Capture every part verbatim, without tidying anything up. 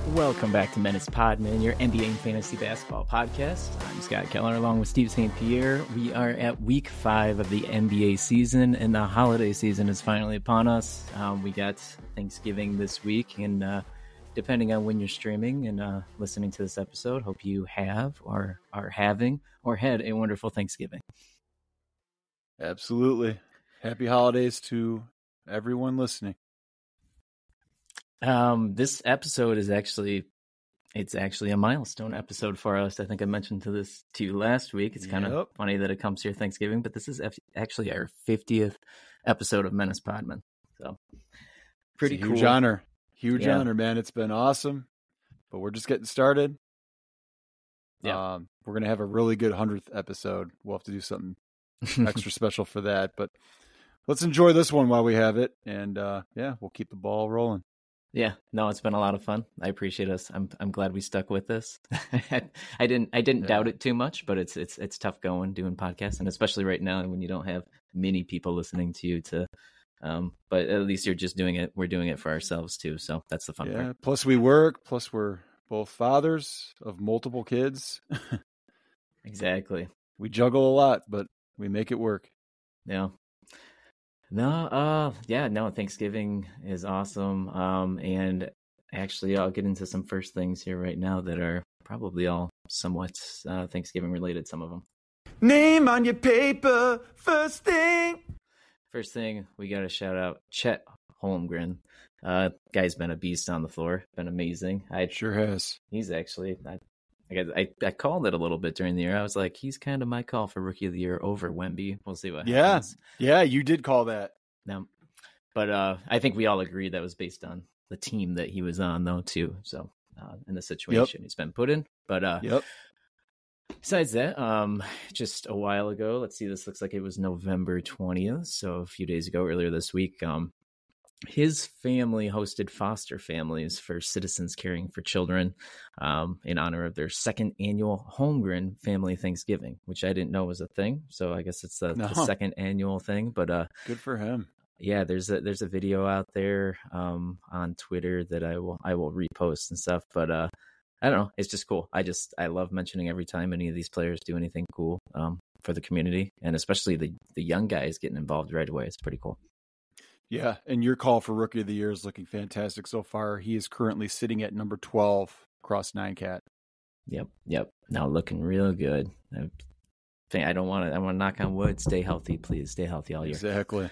Welcome back to Menace Podman, your N B A and fantasy basketball podcast. I'm Scott Keller along with Steve Saint Pierre. We are at week five of the N B A season, and the holiday season is finally upon us. Um, we got Thanksgiving this week, and uh, depending on when you're streaming and uh, listening to this episode, hope you have or are having or had a wonderful Thanksgiving. Absolutely. Happy holidays to everyone listening. Um, this episode is actually, it's actually a milestone episode for us. I think I mentioned to this to you last week. It's kind of Yep. funny that it comes here Thanksgiving, but this is actually our fiftieth episode of Menace Podman. So pretty It's a cool. Huge honor. Huge Yeah. honor, man. It's been awesome, but we're just getting started. Yeah. Um, we're going to have a really good hundredth episode. We'll have to do something extra special for that, but let's enjoy this one while we have it. And uh, yeah, we'll keep the ball rolling. Yeah, no, it's been a lot of fun. I appreciate us. I'm I'm glad we stuck with this. I didn't I didn't Yeah. doubt it too much, but it's it's it's tough going doing podcasts, and especially right now when you don't have many people listening to you. To, um, but at least you're just doing it. We're doing it for ourselves too, so that's the fun Yeah. part. Plus we work. Plus we're both fathers of multiple kids. Exactly. We juggle a lot, but we make it work. Yeah. No, uh, yeah, no, Thanksgiving is awesome. Um, and actually, I'll get into some first things here right now that are probably all somewhat uh, Thanksgiving related, some of them. Name on your paper, first thing. First thing, we got to shout out Chet Holmgren. Uh, guy's been a beast on the floor, been amazing. I Sure has. He's actually, I, I, guess I, I called it a little bit during the year. I was like, he's kind of my call for Rookie of the Year over Wemby. We'll see what Yeah. happens. Yeah, you did call that. No, but uh, I think we all agree that was based on the team that he was on, though, too. So, uh, in the situation he's been put in. But uh, Yep. besides that, um, just a while ago, let's see, this looks like it was November twentieth. So a few days ago, earlier this week, um, his family hosted foster families for Citizens Caring for Children um, in honor of their second annual Holmgren Family Thanksgiving, which I didn't know was a thing. So I guess it's the, No. the second annual thing. But uh, Good for him. yeah, there's a there's a video out there um, on Twitter that I will I will repost and stuff. But uh, I don't know, it's just cool. I just I love mentioning every time any of these players do anything cool um, for the community, and especially the the young guys getting involved right away. It's pretty cool. Yeah, and your call for Rookie of the Year is looking fantastic so far. He is currently sitting at number twelve across nine cat. Yep, yep. Now looking real good. I think I don't want to. I want to knock on wood. Stay healthy, please. Stay healthy all year. Exactly.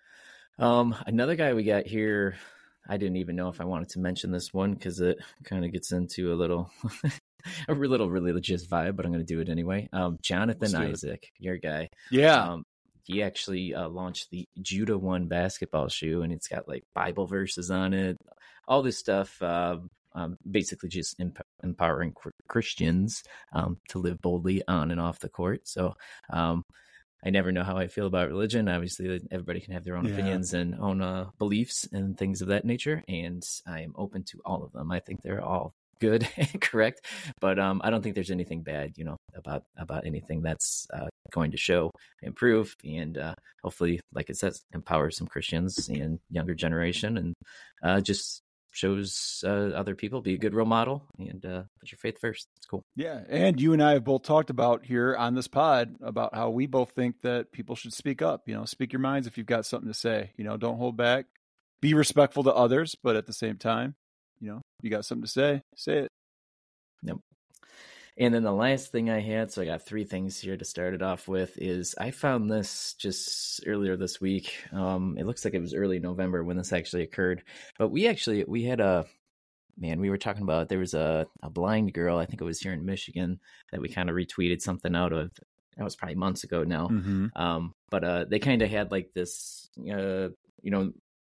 Um, another guy we got here. I didn't even know if I wanted to mention this one because it kind of gets into a little, a little religious vibe. But I'm going to do it anyway. Um, Jonathan Isaac, your guy. Yeah. Um, he actually uh, launched the Judah One basketball shoe, and it's got like Bible verses on it, all this stuff. Uh, um, basically, just emp- empowering Christians um, to live boldly on and off the court. So, um, I never know how I feel about religion. Obviously, everybody can have their own Yeah. opinions and own uh, beliefs and things of that nature, and I am open to all of them. I think they're all good and correct, but um, I don't think there's anything bad, you know, about about anything that's uh, going to show, improve, and uh, hopefully, like it says, empower some Christians and younger generation, and uh, just shows uh, other people, be a good role model, and uh, put your faith first. It's cool. Yeah, and you and I have both talked about here on this pod about how we both think that people should speak up. You know, speak your minds if you've got something to say. You know, don't hold back. Be respectful to others, but at the same time, you know, you got something to say, say it. Yep. And then the last thing I had, so I got three things here to start it off with, is I found this just earlier this week. Um, it looks like it was early November when this actually occurred. But we actually, we had a, man, we were talking about, there was a, a blind girl, I think it was here in Michigan, that we kind of retweeted something out of. That was probably months ago now. Mm-hmm. Um, but uh, they kind of had like this, uh, you know,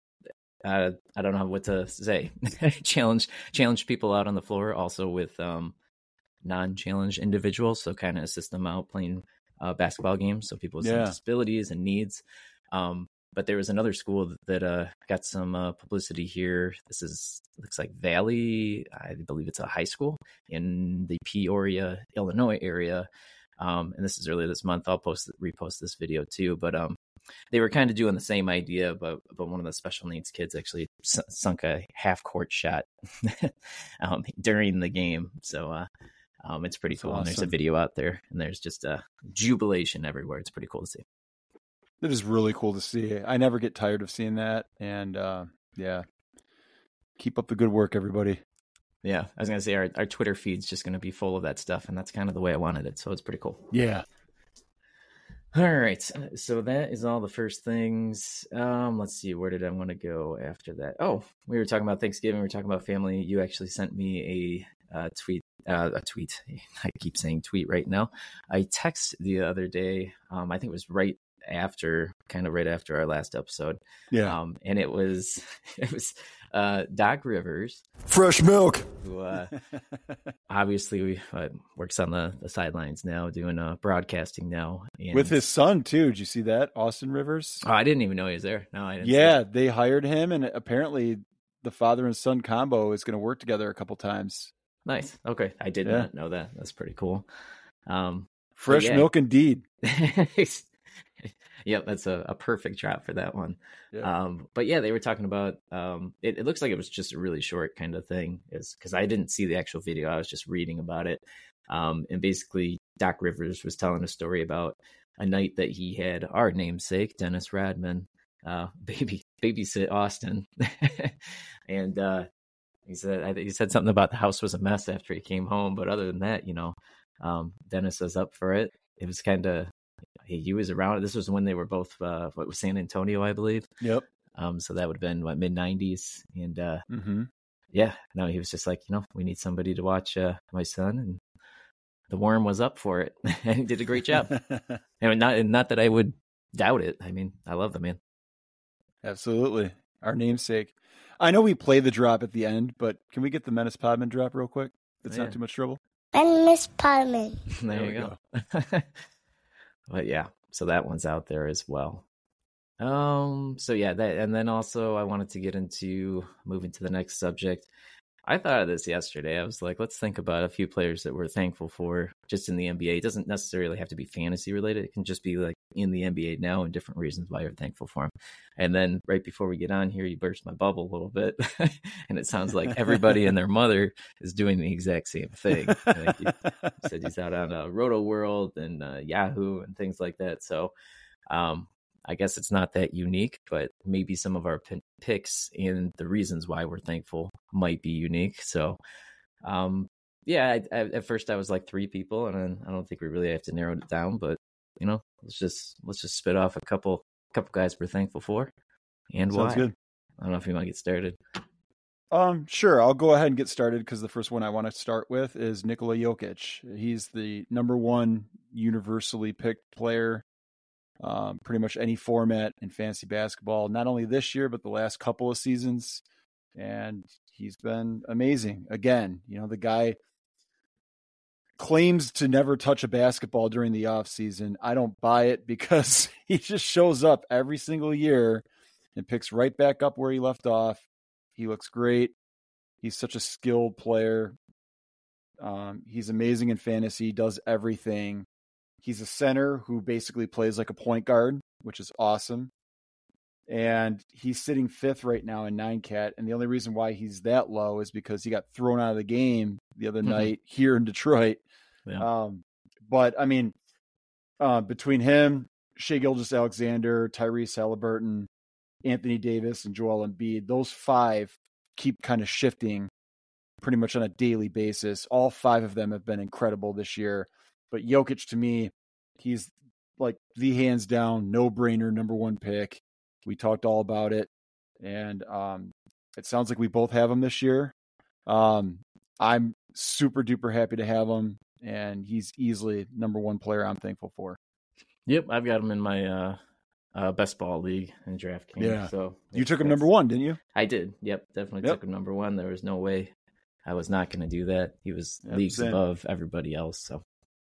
uh, I don't know what to say, challenge, challenge people out on the floor also with, um, non-challenged individuals, so kind of assist them out playing uh, basketball games, so people with Yeah. some disabilities and needs. Um, but there was another school that, that uh, got some uh, publicity here. This is looks like Valley, I believe it's a high school in the Peoria, Illinois area. Um, and this is earlier this month. I'll post repost this video too. But um, they were kind of doing the same idea, but but one of the special needs kids actually s- sunk a half court shot um, during the game. So uh, um, it's pretty That's cool. awesome. And there's a video out there, and there's just a jubilation everywhere. It's pretty cool to see. It is really cool to see. I never get tired of seeing that. And uh, yeah, keep up the good work, everybody. Yeah, I was gonna say our, our Twitter feed's just gonna be full of that stuff, and that's kind of the way I wanted it. So it's pretty cool. Yeah. All right, so that is all the first things. Um, let's see, where did I want to go after that? Oh, we were talking about Thanksgiving. We were talking about family. You actually sent me a uh, tweet. Uh, a tweet. I keep saying tweet right now. I texted the other day. Um, I think it was right after, kind of right after our last episode. Yeah. Um, and it was it was uh, Doc Rivers, fresh milk, who uh, obviously we, uh, works on the, the sidelines now, doing uh, broadcasting now. And, with his son too. Did you see that, Austin Rivers? Oh, I didn't even know he was there. No, I didn't. Yeah, they hired him, and apparently the father and son combo is going to work together a couple times. Nice. Okay, I did Yeah. not know that. That's pretty cool. Um, Fresh yeah. milk, indeed. Yep, that's a, a perfect drop for that one. Yeah. Um, but yeah, they were talking about. Um, it, it looks like it was just a really short kind of thing, is because I didn't see the actual video. I was just reading about it. Um, and basically, Doc Rivers was telling a story about a night that he had our namesake, Dennis Rodman, uh, baby babysit Austin, and uh, he said I think he said something about the house was a mess after he came home. But other than that, you know, um, Dennis was up for it. It was kind of. He, he was around. This was when they were both, uh, what was San Antonio, I believe. Yep. Um, so that would have been what, mid nineties, and uh, Mm-hmm. yeah, no, he was just like, you know, we need somebody to watch uh, my son, and the worm was up for it, and he did a great job. And not, and not that I would doubt it. I mean, I love the man. Absolutely, our namesake. I know we play the drop at the end, but can we get the Menace Podman drop real quick? If it's Yeah. not too much trouble. Menace Podman. There, There you we go. But yeah, so that one's out there as well. Um, so yeah, that, and then also I wanted to get into moving to the next subject. I thought of this yesterday. I was like, let's think about a few players that we're thankful for just in the N B A. It doesn't necessarily have to be fantasy related. It can just be like in the N B A now and different reasons why you're thankful for them. And then right before we get on here, you burst my bubble a little bit. And it sounds like everybody and their mother is doing the exact same thing. Like you said, he's out on uh, Roto World and uh, Yahoo and things like that. So um, I guess it's not that unique, but maybe some of our p- picks and the reasons why we're thankful might be unique. So, um, yeah, I, I, at first I was like three people, and then I don't think we really have to narrow it down. But you know, let's just let's just spit off a couple couple guys we're thankful for and Sounds why. good. I don't know if you want to get started. Um, sure. I'll go ahead and get started because the first one I want to start with is Nikola Jokic. He's the number one universally picked player. Um, pretty much any format in fantasy basketball, not only this year, but the last couple of seasons. And he's been amazing. Again, you know, the guy claims to never touch a basketball during the off season. I don't buy it because he just shows up every single year and picks right back up where he left off. He looks great. He's such a skilled player. Um, he's amazing in fantasy, does everything. He's a center who basically plays like a point guard, which is awesome. And he's sitting fifth right now in nine cat. And the only reason why he's that low is because he got thrown out of the game the other Mm-hmm. night here in Detroit. Yeah. Um, but I mean, uh, between him, Shai Gilgeous-Alexander, Tyrese Halliburton, Anthony Davis, and Joel Embiid, those five keep kind of shifting pretty much on a daily basis. All five of them have been incredible this year. But Jokic, to me, he's like the hands down, no brainer number one pick. We talked all about it. And um, it sounds like we both have him this year. Um, I'm super duper happy to have him. And he's easily number one player I'm thankful for. Yep, I've got him in my uh, uh, best ball league in DraftKings. Yeah. So You took him that's- number one, didn't you? I did. Yep, definitely Yep. took him number one. There was no way I was not going to do that. He was Yep, leagues same. above everybody else. So,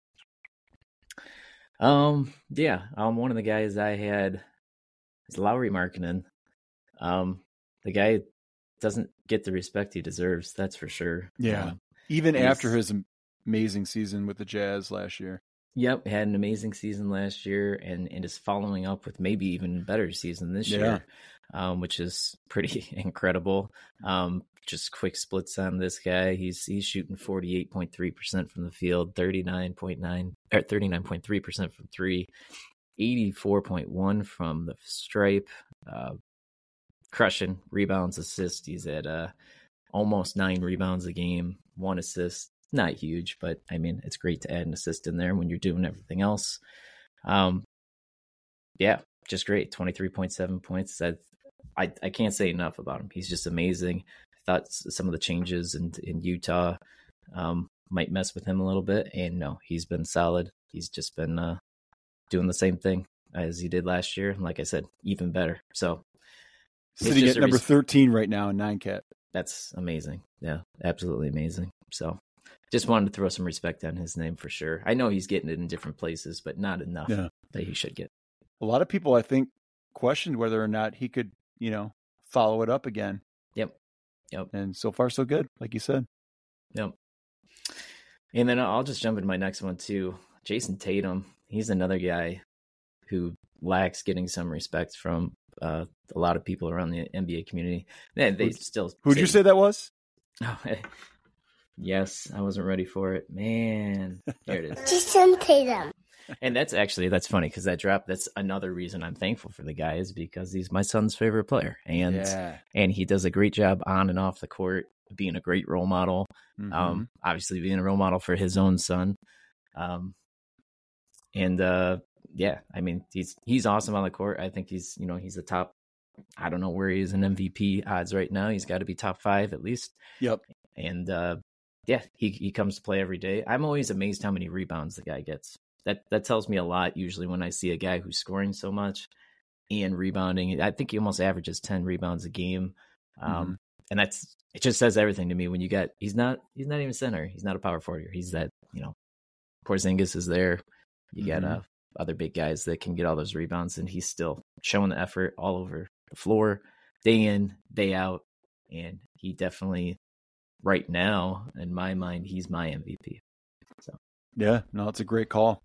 um, yeah, um, one of the guys I had is Lauri Markkanen. Um, the guy doesn't get the respect he deserves. That's for sure. Yeah. Um, Even he's- after his amazing season with the Jazz last year. Yep, had an amazing season last year, and, and is following up with maybe even a better season this Yeah. year, um, which is pretty incredible. Um, just quick splits on this guy. He's he's shooting forty-eight point three percent from the field, thirty-nine point nine or thirty-nine point three percent from three, eighty-four point one from the stripe, uh, crushing rebounds, assists. He's at uh, almost nine rebounds a game, one assist. Not huge, but I mean, it's great to add an assist in there when you're doing everything else. Um, yeah, just great. twenty-three point seven points. I, I, I can't say enough about him. He's just amazing. I thought some of the changes in, in Utah um, might mess with him a little bit. And no, he's been solid. He's just been uh, doing the same thing as he did last year. And like I said, even better. So sitting at number res- thirteen right now in nine cat. That's amazing. Yeah, absolutely amazing. So just wanted to throw some respect on his name for sure. I know he's getting it in different places, but not enough yeah. that he should get. A lot of people, I think, questioned whether or not he could, you know, follow it up again. Yep. Yep. And so far, so good, like you said. Yep. And then I'll just jump into my next one too. Jason Tatum. He's another guy who lacks getting some respect from uh, a lot of people around the N B A community. They, they still. Who'd say, you say that was? Oh, yes, I wasn't ready for it. Man, there it is. Jason Tatum. And that's actually, that's funny because that drop, that's another reason I'm thankful for the guy is because he's my son's favorite player. And yeah. and he does a great job on and off the court, being a great role model. Mm-hmm. Um, obviously being a role model for his own son. Um, and uh, yeah, I mean, he's he's awesome on the court. I think he's, you know, he's the top, I don't know where he is in M V P odds right now. He's got to be top five at least. Yep. And uh, yeah, he, he comes to play every day. I'm always amazed how many rebounds the guy gets. That that tells me a lot usually when I see a guy who's scoring so much and rebounding. I think he almost averages ten rebounds a game. Um, mm-hmm. And that's, it just says everything to me when you get, he's not, he's not even center. He's not a power forward. He's that, you know, Porzingis is there. You mm-hmm. got uh, other big guys that can get all those rebounds, and he's still showing the effort all over the floor, day in, day out. And he definitely, right now, in my mind, he's my M V P. So yeah, no, it's a great call.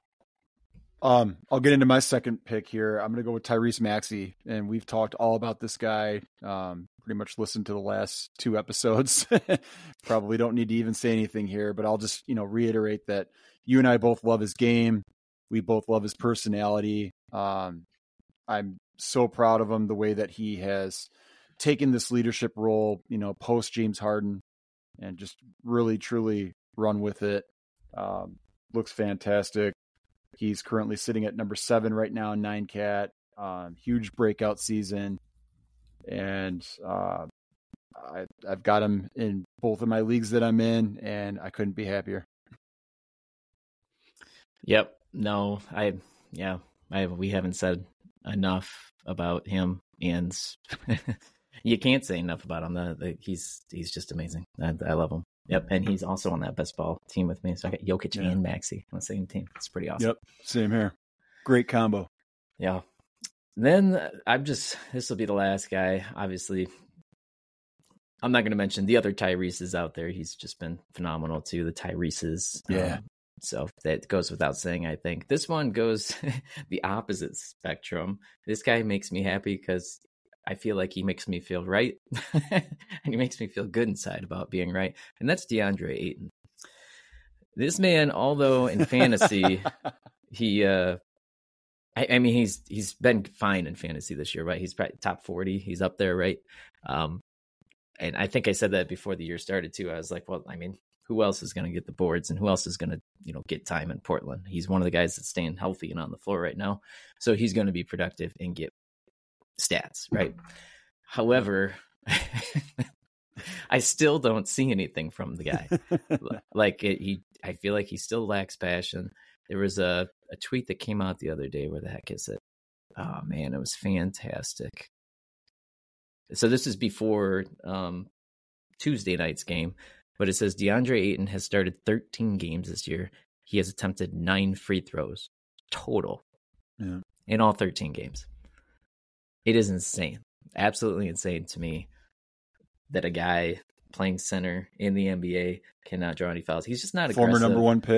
Um, I'll get into my second pick here. I'm going to go with Tyrese Maxey, and we've talked all about this guy. Um, pretty much listened to the last two episodes. Probably don't need to even say anything here, but I'll just, you know, reiterate that you and I both love his game. We both love his personality. Um, I'm so proud of him, the way that he has taken this leadership role, you know, post James Harden, and just really, truly run with it. Um, looks fantastic. He's currently sitting at number seven right now in nine cat. Um, huge breakout season. And uh, I, I've got him in both of my leagues that I'm in, and I couldn't be happier. Yep. No, I, yeah, I, we haven't said enough about him, and you can't say enough about him. The, the, he's, he's just amazing. I, I love him. Yep, and he's also on that best ball team with me. So I got Jokic yeah. and Maxey on the same team. It's pretty awesome. Yep, same here. Great combo. Yeah. Then I'm just, this will be the last guy. Obviously, I'm not going to mention the other Tyreses out there. He's just been phenomenal too, the Tyreses. Yeah. Um, so that goes without saying, I think. This one goes the opposite spectrum. This guy makes me happy because I feel like he makes me feel right. And he makes me feel good inside about being right. And that's DeAndre Ayton. This man, although in fantasy, he, uh, I, I mean, he's he's been fine in fantasy this year, right? He's probably top forty. He's up there, right? Um, and I think I said that before the year started too. I was like, well, I mean, who else is going to get the boards, and who else is going to, you know, get time in Portland? He's one of the guys that's staying healthy and on the floor right now. So he's going to be productive and get stats, right? However, I still don't see anything from the guy. Like it, he, I feel like he still lacks passion. There was a, a tweet that came out the other day. Where the heck is it? Oh man, it was fantastic. So this is before um, Tuesday night's game, but it says DeAndre Ayton has started thirteen games this year. He has attempted nine free throws total yeah. in all thirteen games. It is insane, absolutely insane to me that a guy playing center in the N B A cannot draw any fouls. He's just not aggressive. Former number one pick.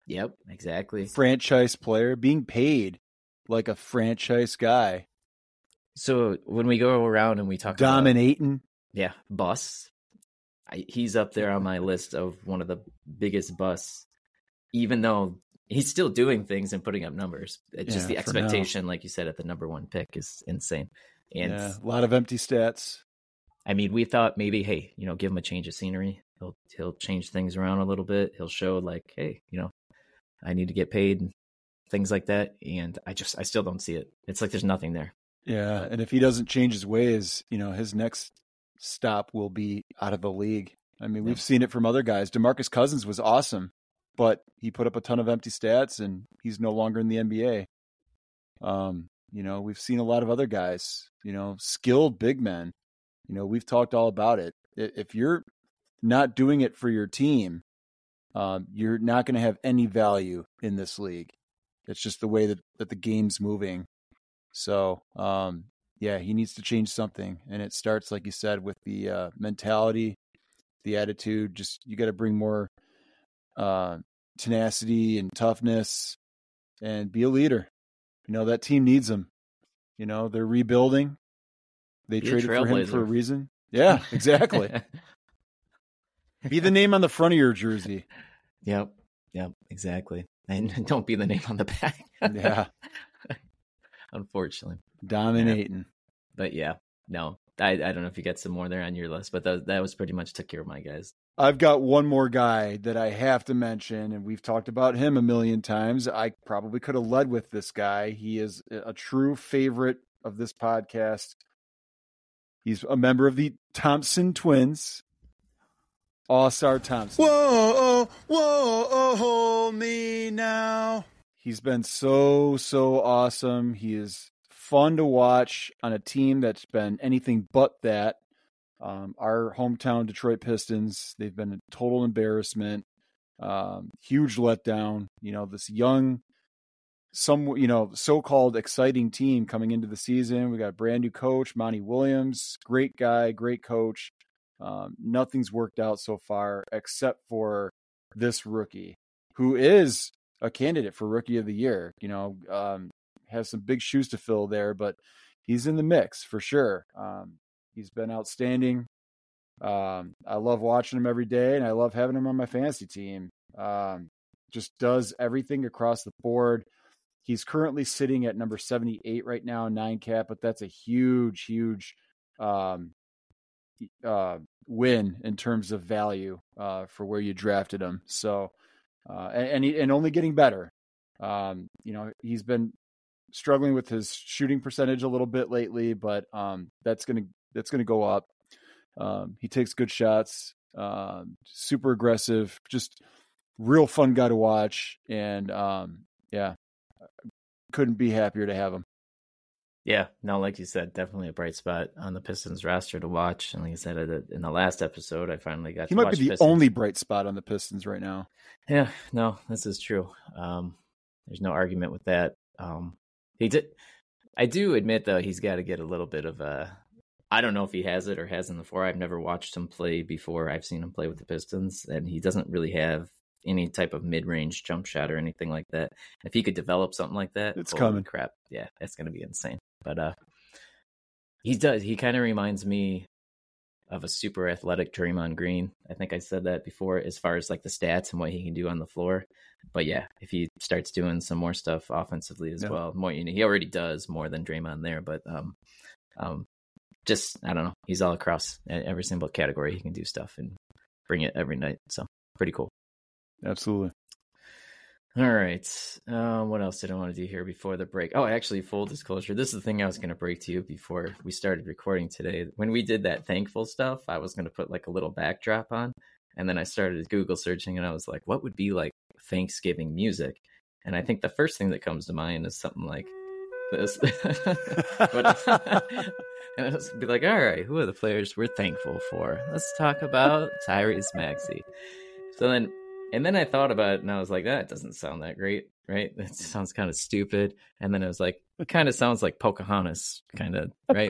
Yep, exactly. Franchise player being paid like a franchise guy. So when we go around and we talk dominating, about, yeah, busts, I, he's up there on my list of one of the biggest busts, even though he's still doing things and putting up numbers. It's just Yeah, the for expectation, like you said, at the number one pick is insane. And yeah, a lot of empty stats. I mean, we thought maybe, hey, you know, give him a change of scenery. He'll he'll change things around a little bit. He'll show like, hey, you know, I need to get paid, things like that. And I just I still don't see it. It's like there's nothing there. Yeah, and if he doesn't change his ways, you know, his next stop will be out of the league. I mean, we've Yeah. seen it from other guys. DeMarcus Cousins was awesome, but he put up a ton of empty stats, and he's no longer in the N B A. Um, you know, we've seen a lot of other guys, you know, skilled big men. You know, we've talked all about it. I- If you're not doing it for your team, um, you're not going to have any value in this league. It's just the way that, that the game's moving. So, um, yeah, he needs to change something. And it starts, like you said, with the uh, mentality, the attitude. Just you got to bring more uh, tenacity and toughness and be a leader. You know, that team needs him. You know, they're rebuilding. They Be a traded for him for a trailblazer. reason. Yeah, exactly. Be the name on the front of your jersey. Yep. Yep. Exactly. And don't be the name on the back. Yeah. Unfortunately. Dominating. But yeah, no, I, I don't know if you got some more there on your list, but that, that was pretty much took care of my guys. I've got one more guy that I have to mention, and we've talked about him a million times. I probably could have led with this guy. He is a true favorite of this podcast. He's a member of the Thompson twins. Ausar Thompson. Whoa, whoa, hold me now. He's been so, so awesome. He is fun to watch on a team that's been anything but that. Um, our hometown Detroit Pistons, they've been a total embarrassment. Um, huge letdown. You know, this young, some, you know, so-called exciting team coming into the season. We got a brand new coach, Monty Williams. Great guy, great coach. Um, nothing's worked out so far except for this rookie, who is a candidate for Rookie of the Year. You know, um, has some big shoes to fill there, but he's in the mix for sure. Um, he's been outstanding. Um, I love watching him every day, and I love having him on my fantasy team. Um, just does everything across the board. He's currently sitting at number seventy-eight right now, nine cap, but that's a huge, huge um, uh, win in terms of value uh, for where you drafted him. So, uh, and and, he, and only getting better. Um, you know, he's been struggling with his shooting percentage a little bit lately, but um, that's gonna that's gonna go up. Um, he takes good shots, um, super aggressive, just real fun guy to watch, and um, yeah, couldn't be happier to have him. Yeah, no, like you said, definitely a bright spot on the Pistons roster to watch. And like I said, in the last episode, I finally got he to might watch be the Pistons. only bright spot on the Pistons right now. Yeah, no, this is true. Um, there's no argument with that. Um, he did. I do admit though, he's got to get a little bit of a. I don't know if he has it or hasn't before. I've never watched him play before. I've seen him play with the Pistons, and he doesn't really have any type of mid-range jump shot or anything like that. If he could develop something like that, It's holy coming. crap, yeah, it's going to be insane. But uh, he does. He kind of reminds me of a super athletic Draymond Green. I think I said that before, as far as like the stats and what he can do on the floor. But yeah, if he starts doing some more stuff offensively as Yeah. well, more, you know, he already does more than Draymond there. But um, um, just I don't know, he's all across every single category. He can do stuff and bring it every night. So pretty cool. Absolutely. All right. Uh, what else did I want to do here before the break? Oh, actually, full disclosure. This is the thing I was going to break to you before we started recording today. When we did that thankful stuff, I was going to put like a little backdrop on. And then I started Google searching and I was like, what would be like Thanksgiving music? And I think the first thing that comes to mind is something like this. but, and it would be like, all right, who are the players we're thankful for? Let's talk about Tyrese Maxey. So then, and then I thought about it and I was like, that doesn't sound that great, right? That sounds kind of stupid. And then I was like, it kind of sounds like Pocahontas, kind of, right?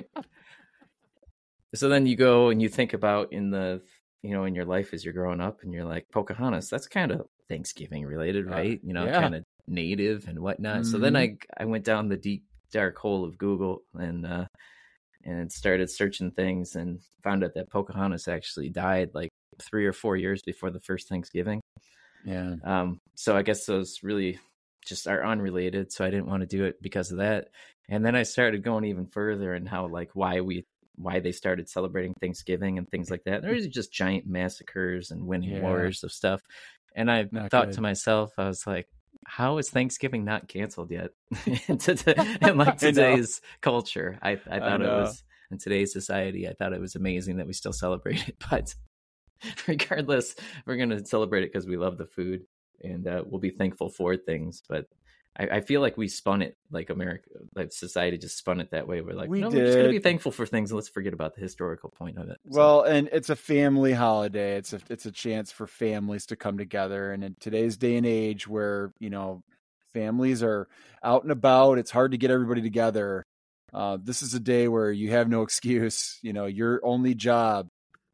So then you go and you think about in the, you know, in your life as you're growing up and you're like, Pocahontas, that's kind of Thanksgiving related, right? Uh, you know, yeah. kind of native and whatnot. Mm-hmm. So then I I went down the deep dark hole of Google and uh, and started searching things and found out that Pocahontas actually died like three or four years before the first Thanksgiving. Yeah. Um, so I guess those really just are unrelated. So I didn't want to do it because of that. And then I started going even further and how like why we why they started celebrating Thanksgiving and things like that. There was just giant massacres and winning Yeah. wars of stuff. And I Not thought good. to myself, I was like, how is Thanksgiving not canceled yet? in like I know. today's culture, I, I I thought it know. was in today's society. I thought it was amazing that we still celebrate it. But regardless, we're going to celebrate it because we love the food and uh, we'll be thankful for things. But I, I feel like we spun it like America, like society just spun it that way. We're like, We no, we're just going to did. be thankful for things. And let's forget about the historical point of it. So, Well, and it's a family holiday. It's a it's a chance for families to come together. And in today's day and age, where you know families are out and about, it's hard to get everybody together. Uh, this is a day where you have no excuse. You know, your only job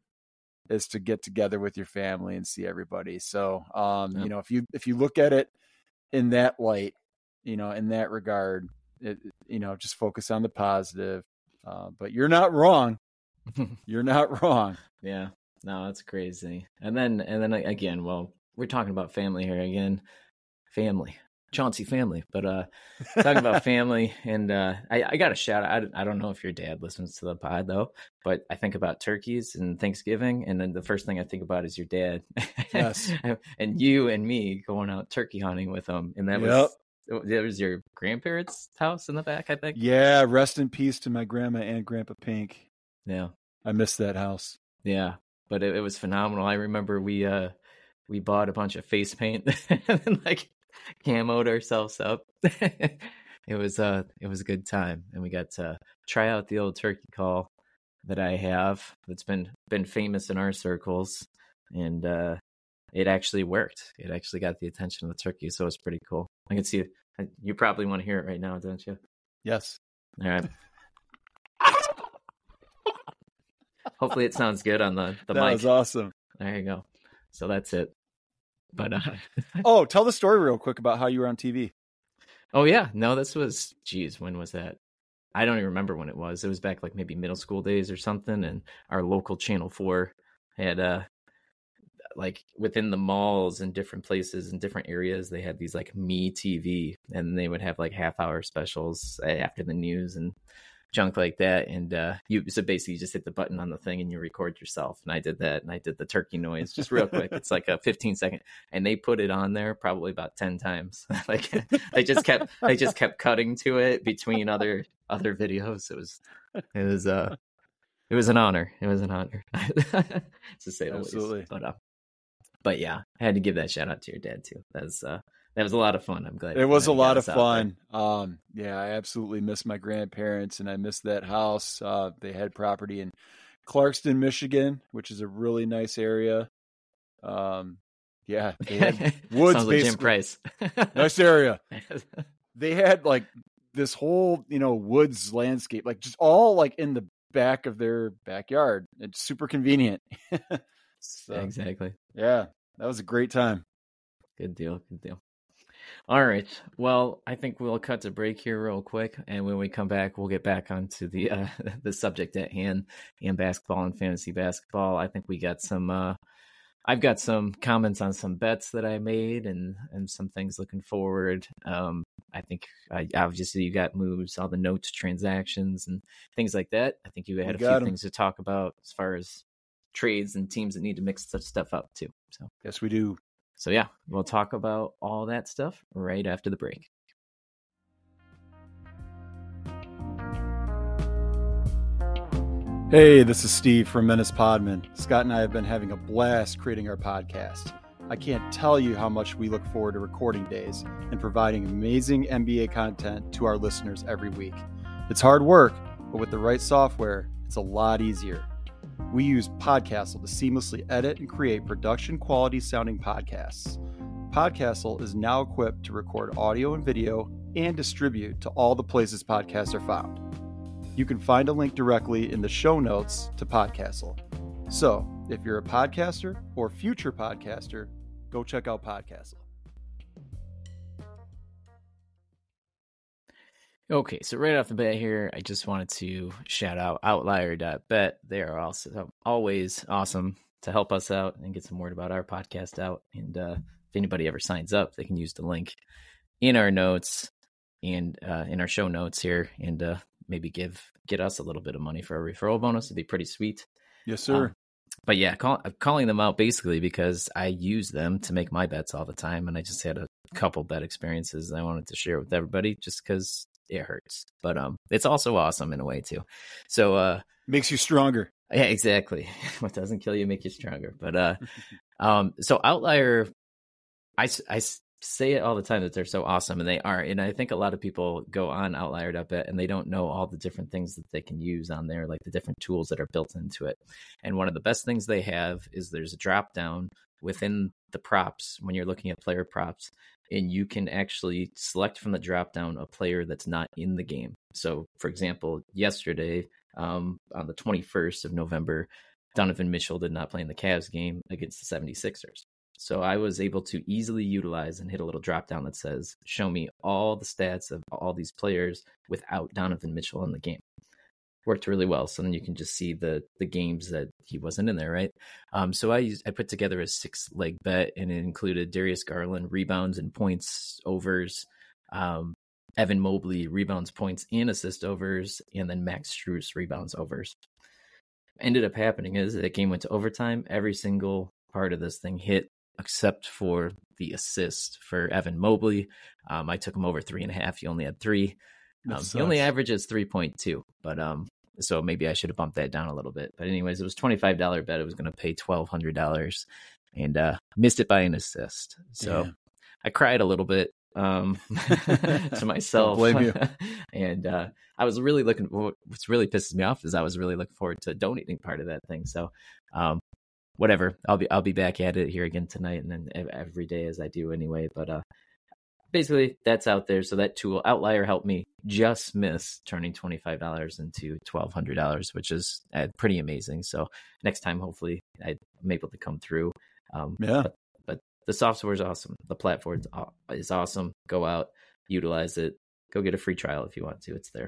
is to get together with your family and see everybody. So, um, Yep. you know, if you if you look at it in that light, you know, in that regard, it, you know, just focus on the positive. Uh, but you're not wrong. You're not wrong. yeah, no, that's crazy. And then, and then again, well, we're talking about family here again, family, Chauncey family, but uh, talking about family. And uh, I, I got a shout out. I, I don't know if your dad listens to the pod though, but I think about turkeys and Thanksgiving. And then the first thing I think about is your dad. Yes. And you and me going out turkey hunting with him. And that Yep. was, that was your grandparents' house in the back, I think. Yeah, rest in peace to my grandma and Grandpa Pink. Yeah. I miss that house. Yeah, but it, it was phenomenal. I remember we uh we bought a bunch of face paint and then, like camoed ourselves up. it was uh it was a good time, and we got to try out the old turkey call that I have that's been been famous in our circles, and uh it actually worked. It actually got the attention of the turkey, so it's pretty cool. I can see you probably want to hear it right now, don't you? Yes. All right. Hopefully it sounds good on the, the that mic. was awesome. There you go. So that's it. But uh Oh, tell the story real quick about how you were on T V. oh yeah, no, this was geez, when was that? I don't even remember when it was. It was back like maybe middle school days or something, and our local Channel four had uh like within the malls and different places and different areas, they had these like Me T V, and they would have like half hour specials after the news and junk like that. And uh you so basically you just hit the button on the thing and you record yourself, and I did that, and I did the turkey noise just real quick. It's like a fifteen second, and they put it on there probably about ten times. Like they just kept they just kept cutting to it between other other videos. It was it was uh it was an honor. It was an honor to say the Absolutely. least. But uh but yeah, I had to give that shout out to your dad too. That's uh that was a lot of fun. I'm glad It was glad a you lot got of us out there. fun. Um, yeah, I absolutely miss my grandparents, and I miss that house. Uh, they had property in Clarkston, Michigan, which is a really nice area. Um, yeah, they had woods. Sounds like Jim basically. Price. Nice area. They had like this whole, you know, woods landscape, like just all like in the back of their backyard. It's super convenient. So, Exactly. yeah, that was a great time. Good deal. Good deal. All right. Well, I think we'll cut to break here real quick, and when we come back, we'll get back onto the uh, the subject at hand, and basketball and fantasy basketball. I think we got some. Uh, I've got some comments on some bets that I made, and and some things looking forward. Um, I think I, obviously you got moves, all the notes, transactions, and things like that. I think you had We a few got 'em. things to talk about as far as trades and teams that need to mix such stuff up too. So. Yes, we do. So yeah, we'll talk about all that stuff right after the break. Hey, this is Steve from Menace Podman. Scott and I have been having a blast creating our podcast. I can't tell you how much we look forward to recording days and providing amazing N B A content to our listeners every week. It's hard work, but with the right software, it's a lot easier. We use Podcastle to seamlessly edit and create production quality sounding podcasts. Podcastle is now equipped to record audio and video and distribute to all the places podcasts are found. You can find a link directly in the show notes to Podcastle. So, if you're a podcaster or future podcaster, go check out Podcastle. Okay, so right off the bat here, I just wanted to shout out outlier dot bet. They are also always awesome to help us out and get some word about our podcast out. And uh, if anybody ever signs up, they can use the link in our notes and uh, in our show notes here, and uh, maybe give get us a little bit of money for a referral bonus. It'd be pretty sweet. Yes, sir. Um, but yeah, call, I'm calling them out basically because I use them to make my bets all the time, and I just had a couple bet experiences I wanted to share with everybody just because it hurts. But um, it's also awesome in a way too. So uh, makes you stronger. Yeah, exactly. What doesn't kill you make you stronger. But uh, um, so Outlier, I, I say it all the time that they're so awesome, and they are. And I think a lot of people go on outlier dot bet and they don't know all the different things that they can use on there, like the different tools that are built into it. And one of the best things they have is there's a drop down within the props when you're looking at player props, and you can actually select from the drop down a player that's not in the game. So, for example, yesterday, um, on the twenty-first of November, Donovan Mitchell did not play in the Cavs game against the seventy-sixers. So I was able to easily utilize and hit a little drop down that says, show me all the stats of all these players without Donovan Mitchell in the game. Worked really well. So then you can just see the the games that he wasn't in there, right? Um, so I used, I put together a six leg bet, and it included Darius Garland rebounds and points overs, um, Evan Mobley rebounds, points, and assist overs, and then Max Strus rebounds overs. Ended up happening is that game went to overtime. Every single part of this thing hit except for the assist for Evan Mobley. Um, I took him over three and a half. He only had three. Um, he only averages three point two, but um, so maybe I should have bumped that down a little bit. But anyways, it was twenty-five dollars bet. It was going to pay twelve hundred dollars, and uh, missed it by an assist. So Damn. I cried a little bit um, to myself. Don't blame you. And uh, I was really looking, what's really pisses me off is I was really looking forward to donating part of that thing. So um, whatever, I'll be, I'll be back at it here again tonight, and then every day as I do anyway. But uh, basically that's out there. So that tool Outlier helped me just miss turning twenty-five dollars into twelve hundred dollars, which is uh, pretty amazing. So next time, hopefully I'm able to come through. Um, yeah. But, but the software is awesome. The platform is awesome. Go out, utilize it, go get a free trial if you want to. It's there.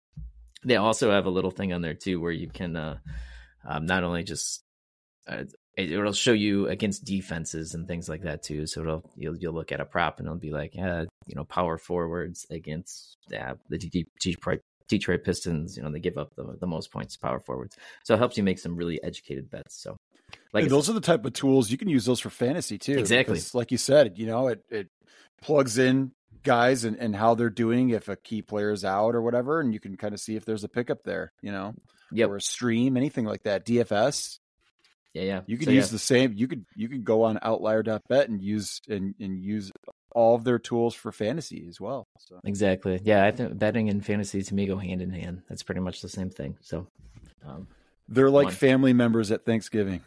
They also have a little thing on there too, where you can uh, um, not only just, uh, it, it'll show you against defenses and things like that too. So it'll, you'll, you'll look at a prop and it'll be like, yeah, you know, power forwards against yeah, the Detroit, Detroit Pistons, you know, they give up the, the most points to power forwards. So it helps you make some really educated bets. So like and those are the type of tools you can use those for fantasy too. Exactly. Like you said, you know, it, it plugs in guys and, and how they're doing if a key player is out or whatever, and you can kind of see if there's a pickup there, you know, yep. or a stream, anything like that. D F S. Yeah, yeah. You could so, use yeah. the same. You could you could go on outlier dot bet and use and, and use all of their tools for fantasy as well. So exactly. Yeah, I think betting and fantasy to me go hand in hand. That's pretty much the same thing. So um, they're like one. family members at Thanksgiving.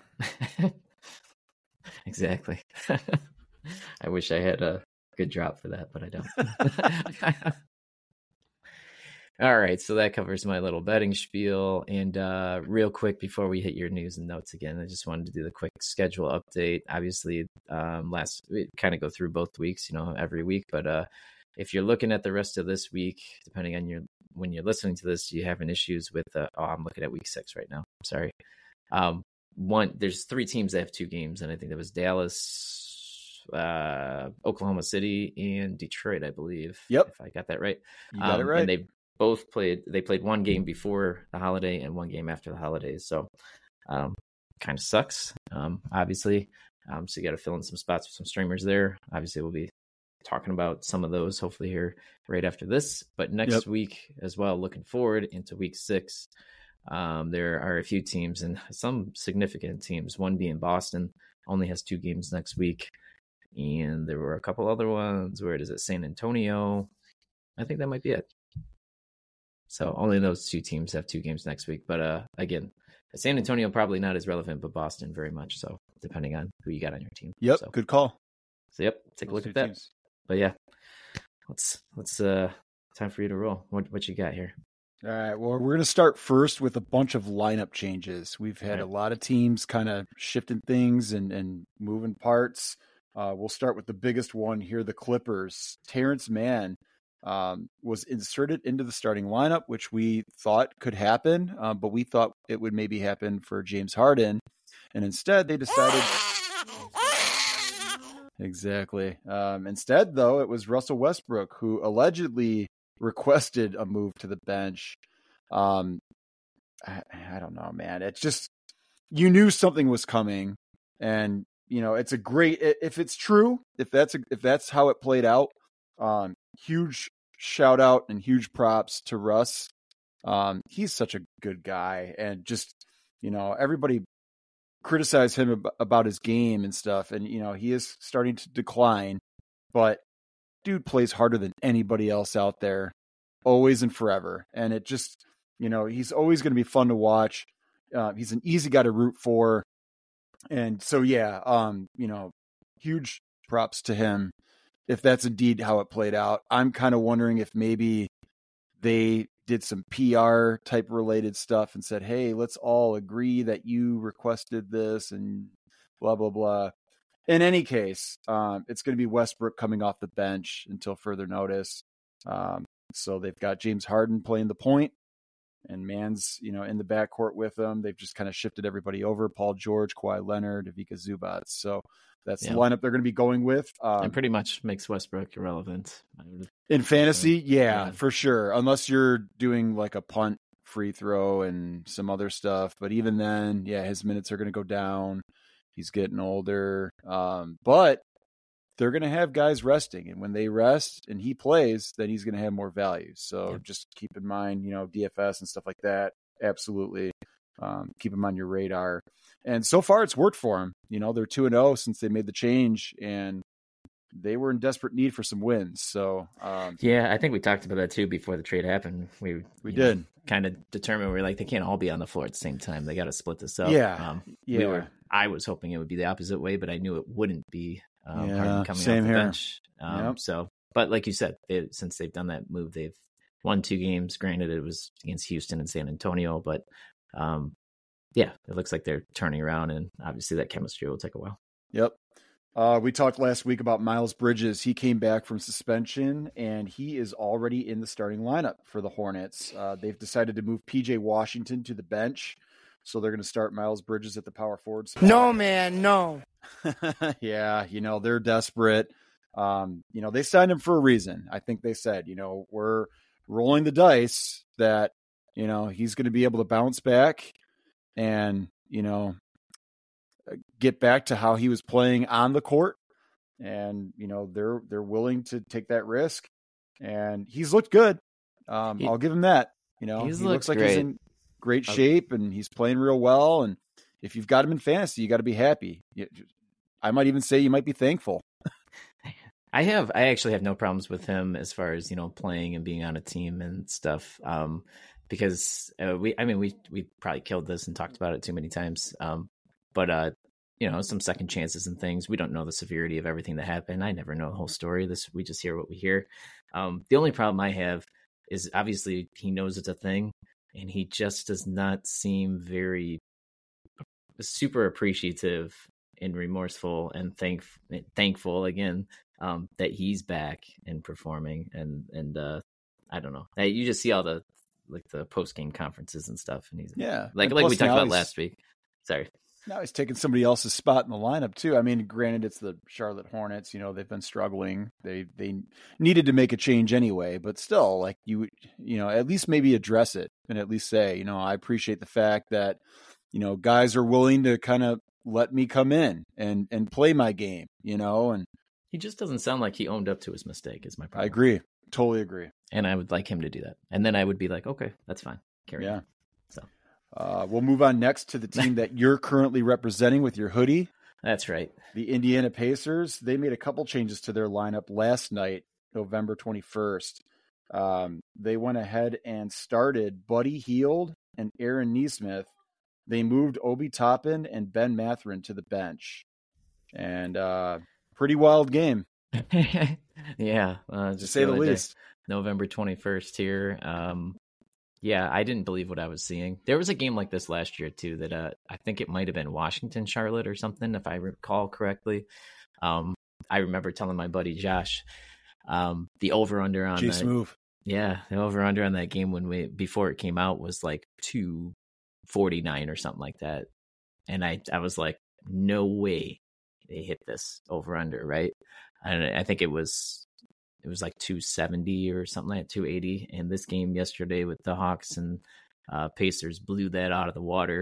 Exactly. I wish I had a good drop for that, but I don't. All right, so that covers my little betting spiel. And uh, real quick, before we hit your news and notes again, I just wanted to do the quick schedule update. Obviously, um, last we kind of go through both weeks, you know, every week. But uh, if you're looking at the rest of this week, depending on your when you're listening to this, you having issues with. Uh, oh, I'm looking at week six right now. Sorry. Um, one, there's three teams that have two games, and I think that was Dallas, uh, Oklahoma City, and Detroit, I believe. Yep, if I got that right. You got um, it right. And they both played. They played one game before the holiday and one game after the holidays. So, um, kind of sucks. Um, obviously, um, so you got to fill in some spots with some streamers there. Obviously, we'll be talking about some of those hopefully here right after this. But next Yep. week as well, looking forward into week six. Um, there are a few teams and some significant teams, one being Boston, only has two games next week. And there were a couple other ones. Where is it? San Antonio. I think that might be it. So only those two teams have two games next week. But uh, again, San Antonio probably not as relevant, but Boston very much so, depending on who you got on your team. Yep, So, good call. so yep, take a Those look two at that. teams. But yeah, let's let's uh, time for you to roll. What what you got here? All right. Well, we're going to start first with a bunch of lineup changes. We've had Right. a lot of teams kind of shifting things and, and moving parts. Uh, we'll start with the biggest one here, the Clippers. Terrence Mann um, was inserted into the starting lineup, which we thought could happen, uh, but we thought it would maybe happen for James Harden. And instead, they decided... Exactly. Um, instead, though, it was Russell Westbrook who allegedly requested a move to the bench. Um, I, I don't know, man. It's just, you knew something was coming, and you know, it's a great, if it's true, if that's, a, if that's how it played out, um, huge shout out and huge props to Russ. Um, he's such a good guy, and just, you know, everybody criticize him ab- about his game and stuff. And, you know, he is starting to decline, but dude plays harder than anybody else out there, always and forever. And it just, you know, he's always going to be fun to watch. Uh, he's an easy guy to root for. And so, yeah, um, you know, huge props to him if that's indeed how it played out. I'm kind of wondering if maybe they did some P R type related stuff and said, hey, let's all agree that you requested this and blah, blah, blah. In any case, um, it's going to be Westbrook coming off the bench until further notice. Um, so they've got James Harden playing the point, and Mann's, you know, in the backcourt with them. They've just kind of shifted everybody over. Paul George, Kawhi Leonard, Ivica Zubac. So that's yeah. the lineup they're going to be going with. Um, and pretty much makes Westbrook irrelevant. In fantasy, yeah, yeah, for sure. Unless you're doing like a punt, free throw, and some other stuff. But even then, yeah, his minutes are going to go down. He's getting older. Um, but they're going to have guys resting. And when they rest and he plays, then he's going to have more value. So yeah. just keep in mind, you know, D F S and stuff like that. Absolutely. Um, keep him on your radar. And so far it's worked for him. You know, they're two and oh since they made the change, and they were in desperate need for some wins. So, um, yeah, I think we talked about that too before the trade happened. We, we did kind of determine we are like, they can't all be on the floor at the same time. They got to split this up. Yeah. Um, yeah. We were, I was hoping it would be the opposite way, but I knew it wouldn't be. Um, yeah, Harden coming same off the here. bench. Um, yep. So, but like you said, it, since they've done that move, they've won two games. Granted, it was against Houston and San Antonio, but um, yeah, it looks like they're turning around, and obviously that chemistry will take a while. Yep. Uh, we talked last week about Miles Bridges. He came back from suspension, and he is already in the starting lineup for the Hornets. Uh, they've decided to move P J Washington to the bench, so they're going to start Miles Bridges at the power forward spot. No, man, no. Yeah, you know, they're desperate. Um, you know, they signed him for a reason. I think they said, you know, we're rolling the dice that, you know, he's going to be able to bounce back and, you know, get back to how he was playing on the court. And, you know, they're, they're willing to take that risk, and he's looked good. Um, he, I'll give him that. You know, he looks like great. he's in great shape, and he's playing real well. And if you've got him in fantasy, you got to be happy. I might even say you might be thankful. I have, I actually have no problems with him as far as, you know, playing and being on a team and stuff. Um, because uh, we, I mean, we, we probably killed this and talked about it too many times. Um, but, uh, you know, some second chances and things. We don't know the severity of everything that happened. I never know the whole story. This, we just hear what we hear. Um, the only problem I have is obviously he knows it's a thing, and he just does not seem very super appreciative and remorseful and thank thankful again um, that he's back and performing. And and uh, I don't know. You just see all the like the post game conferences and stuff, and he's yeah, like like we talked about last week. Sorry. Now he's taking somebody else's spot in the lineup too. I mean, granted, it's the Charlotte Hornets. You know, they've been struggling. They they needed to make a change anyway, but still, like you, you know, at least maybe address it and at least say, you know, I appreciate the fact that, you know, guys are willing to kind of let me come in and and play my game. You know, and he just doesn't sound like he owned up to his mistake. Is my problem. I agree, totally agree, and I would like him to do that, and then I would be like, okay, that's fine. Carry yeah. on. So. Uh, we'll move on next to the team that you're currently representing with your hoodie. That's right. The Indiana Pacers. They made a couple changes to their lineup last night, November twenty-first. Um, they went ahead and started Buddy Hield and Aaron Nesmith. They moved Obi Toppin and Ben Mathurin to the bench. And uh, pretty wild game. yeah. Uh, just to say the least. Day, November twenty-first here. Um, Yeah, I didn't believe what I was seeing. There was a game like this last year, too, that uh, I think it might have been Washington, Charlotte or something, if I recall correctly. Um, I remember telling my buddy Josh, um, the over under on G that. Smooth. Yeah, the over under on that game when we before it came out was like two forty-nine or something like that. And I, I was like, no way they hit this over under, right? And I think it was it was like two seventy or something like that, two eighty. And this game yesterday with the Hawks and uh, Pacers blew that out of the water.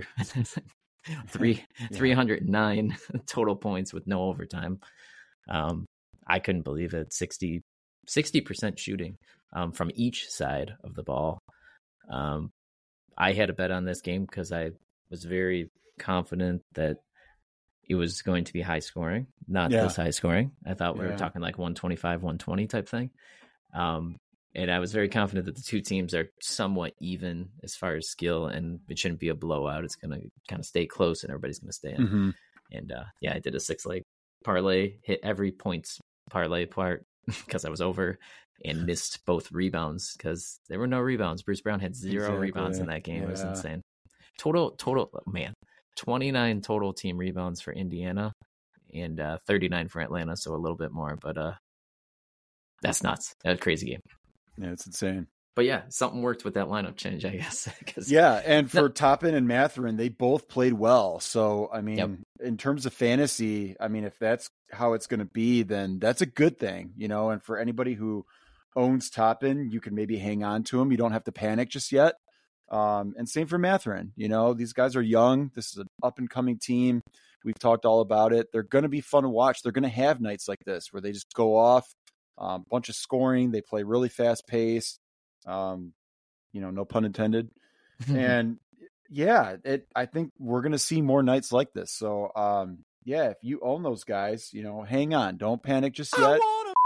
Three yeah. three hundred nine total points with no overtime. Um, I couldn't believe it. sixty percent shooting um, from each side of the ball. Um, I had a bet on this game because I was very confident that it was going to be high scoring, not yeah. this high scoring. I thought we yeah. were talking like one twenty-five, one twenty type thing. Um, and I was very confident that the two teams are somewhat even as far as skill, and it shouldn't be a blowout. It's going to kind of stay close and everybody's going to stay in. Mm-hmm. And uh, yeah, I did a six leg parlay, hit every points parlay part because I was over, and missed both rebounds because there were no rebounds. Bruce Brown had zero exactly. rebounds in that game. Yeah. It was insane. Total, total, man, twenty-nine total team rebounds for Indiana and uh, thirty-nine for Atlanta, so a little bit more. But uh, that's nuts. That's a crazy game. Yeah, it's insane. But yeah, something worked with that lineup change, I guess. Yeah, and for no, Toppin and Mathurin, they both played well. So, I mean, yep. in terms of fantasy, I mean, if that's how it's going to be, then that's a good thing, you know. And for anybody who owns Toppin, you can maybe hang on to him. You don't have to panic just yet. Um, and same for Mathurin. You know, these guys are young. This is an up-and-coming team. We've talked all about it. They're going to be fun to watch. They're going to have nights like this where they just go off, a um, bunch of scoring. They play really fast-paced. Um, you know, no pun intended. And yeah, it, I think we're going to see more nights like this. So, um, yeah, if you own those guys, you know, hang on, don't panic just yet.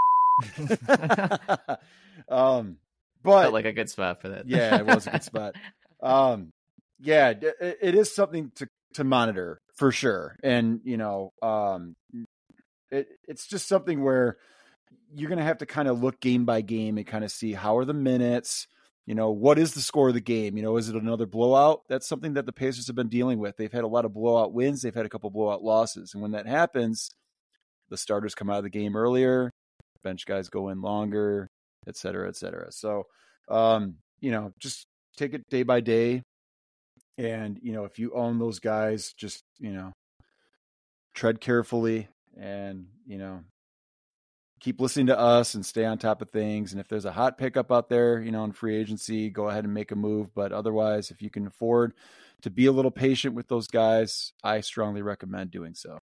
um, but felt like a good spot for that. Yeah, it was a good spot. Um, yeah, it, it is something to, to monitor for sure. And, you know, um, it, it's just something where you're going to have to kind of look game by game and kind of see how are the minutes, you know, what is the score of the game? You know, is it another blowout? That's something that the Pacers have been dealing with. They've had a lot of blowout wins. They've had a couple blowout losses. And when that happens, the starters come out of the game earlier, bench guys go in longer, et cetera, et cetera. So, um, you know, just take it day by day. And, you know, if you own those guys, just, you know, tread carefully and, you know, keep listening to us and stay on top of things. And if there's a hot pickup out there, you know, in free agency, go ahead and make a move. But otherwise, if you can afford to be a little patient with those guys, I strongly recommend doing so.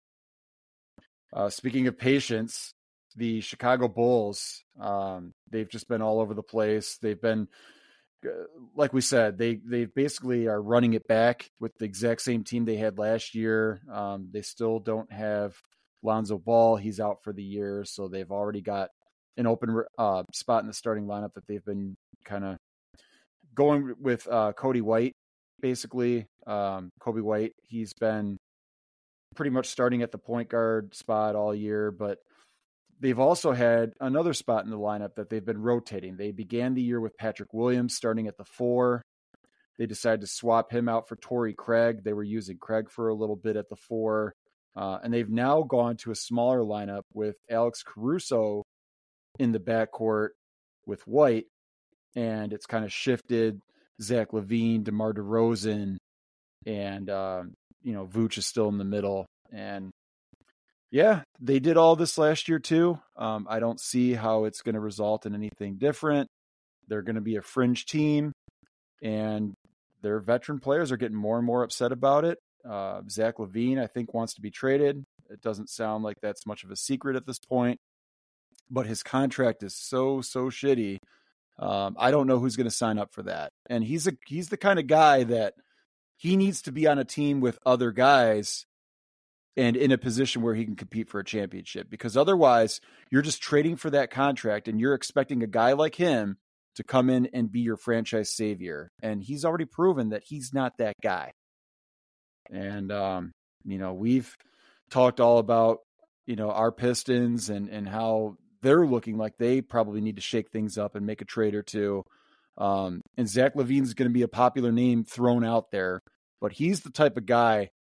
Uh, speaking of patience, the Chicago Bulls, um, they've just been all over the place. They've been, like we said, they, they basically are running it back with the exact same team they had last year. Um, they still don't have Lonzo Ball, he's out for the year, so they've already got an open uh, spot in the starting lineup that they've been kind of going with uh, Cody White, basically. Um, Kobe White, he's been pretty much starting at the point guard spot all year, but they've also had another spot in the lineup that they've been rotating. They began the year with Patrick Williams starting at the four. They decided to swap him out for Torrey Craig. They were using Craig for a little bit at the four. Uh, and they've now gone to a smaller lineup with Alex Caruso in the backcourt with White, and it's kind of shifted Zach LaVine, DeMar DeRozan, and uh, you know, Vooch is still in the middle. And yeah, they did all this last year too. Um, I don't see how it's going to result in anything different. They're going to be a fringe team, and their veteran players are getting more and more upset about it. Uh, Zach LaVine, I think, wants to be traded. It doesn't sound like that's much of a secret at this point, but his contract is so, so shitty. Um, I don't know who's going to sign up for that. And he's a, he's the kind of guy that he needs to be on a team with other guys and in a position where he can compete for a championship, because otherwise you're just trading for that contract and you're expecting a guy like him to come in and be your franchise savior. And he's already proven that he's not that guy. And, um, you know, we've talked all about, you know, our Pistons and, and how they're looking like they probably need to shake things up and make a trade or two. Um, and Zach LaVine's going to be a popular name thrown out there, but he's the type of guy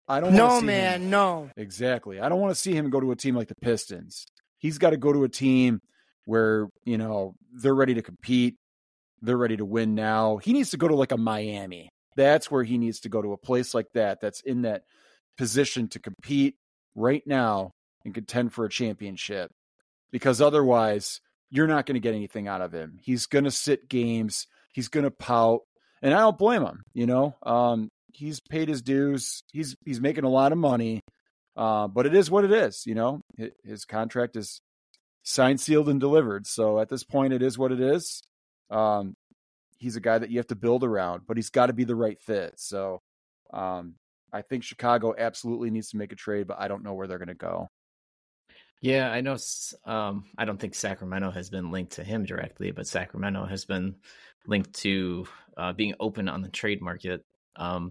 I don't want to No, see man, him. no. Exactly. I don't want to see him go to a team like the Pistons. He's got to go to a team where, you know, they're ready to compete. They're ready to win now. He needs to go to like a Miami. That's where he needs to go, to a place like that, that's in that position to compete right now and contend for a championship. Because otherwise, you're not going to get anything out of him. He's going to sit games. He's going to pout. And I don't blame him. You know, um, he's paid his dues. He's he's making a lot of money. Uh, but it is what it is. You know, his, his contract is signed, sealed, and delivered. So at this point, it is what it is. Um, he's a guy that you have to build around, but he's got to be the right fit. So um, I think Chicago absolutely needs to make a trade, but I don't know where they're going to go. Yeah, I know. Um, I don't think Sacramento has been linked to him directly, but Sacramento has been linked to uh, being open on the trade market. Um,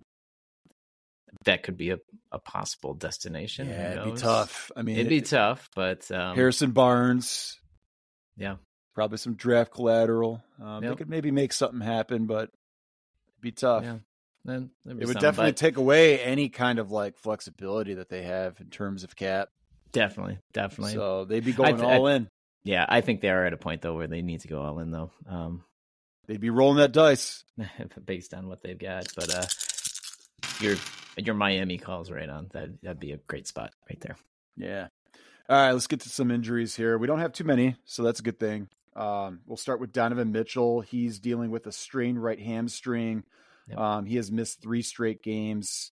that could be a, a possible destination. Yeah, Who it'd be knows? tough. I mean, It'd be it- tough, but um, Harrison Barnes, yeah, probably some draft collateral. Um, They Yep. could maybe make something happen, but it'd be tough. yeah. Then there'd be It would some, definitely but take away any kind of like flexibility that they have in terms of cap. definitely, definitely. So they'd be going th- all I- in. Yeah, I think they are at a point though where they need to go all in though, um, They'd be rolling that dice. based on what they've got. But uh, your your Miami calls right on that. That'd be a great spot right there. Yeah. All right, let's get to some injuries here. We don't have too many, so that's a good thing. Um, we'll start with Donovan Mitchell. He's dealing with a strained right hamstring. Yep. Um, he has missed three straight games.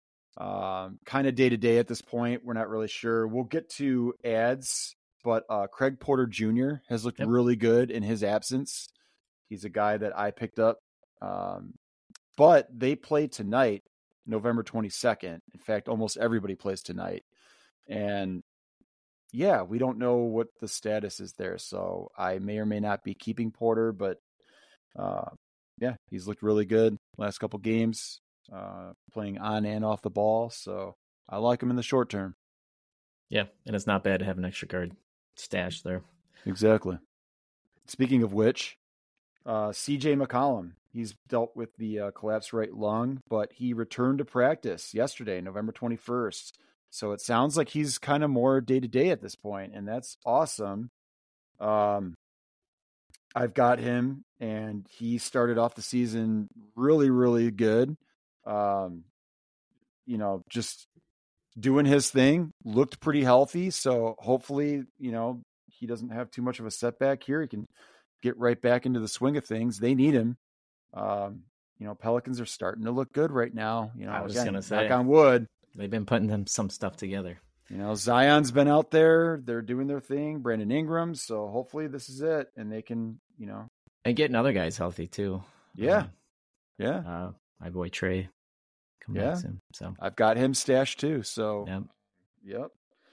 Um, kind of day to day at this point. We're not really sure. We'll get to ads, but uh, Craig Porter Junior has looked Yep. really good in his absence. He's a guy that I picked up. Um, but they play tonight, November twenty-second. In fact, almost everybody plays tonight. And yeah, we don't know what the status is there. So I may or may not be keeping Porter, but uh, yeah, he's looked really good last couple games, uh, playing on and off the ball. So I like him in the short term. Yeah, and it's not bad to have an extra guard stashed there. Exactly. Speaking of which, uh, C J McCollum, he's dealt with the uh, collapsed right lung, but he returned to practice yesterday, November twenty-first. So it sounds like he's kind of more day to day at this point, and that's awesome. Um, I've got him, and he started off the season really, really good. Um, you know, just doing his thing, looked pretty healthy. So hopefully, you know, he doesn't have too much of a setback here. He can get right back into the swing of things. They need him. Um, you know, Pelicans are starting to look good right now. You know, I was again, gonna say. knock on wood. They've been putting them some stuff together. You know, Zion's been out there. They're doing their thing. Brandon Ingram. So hopefully this is it. And they can, you know. And getting other guys healthy too. Yeah. Um, Yeah. uh, my boy Trey coming Yeah. back soon. So I've got him stashed too. So, yeah. yep.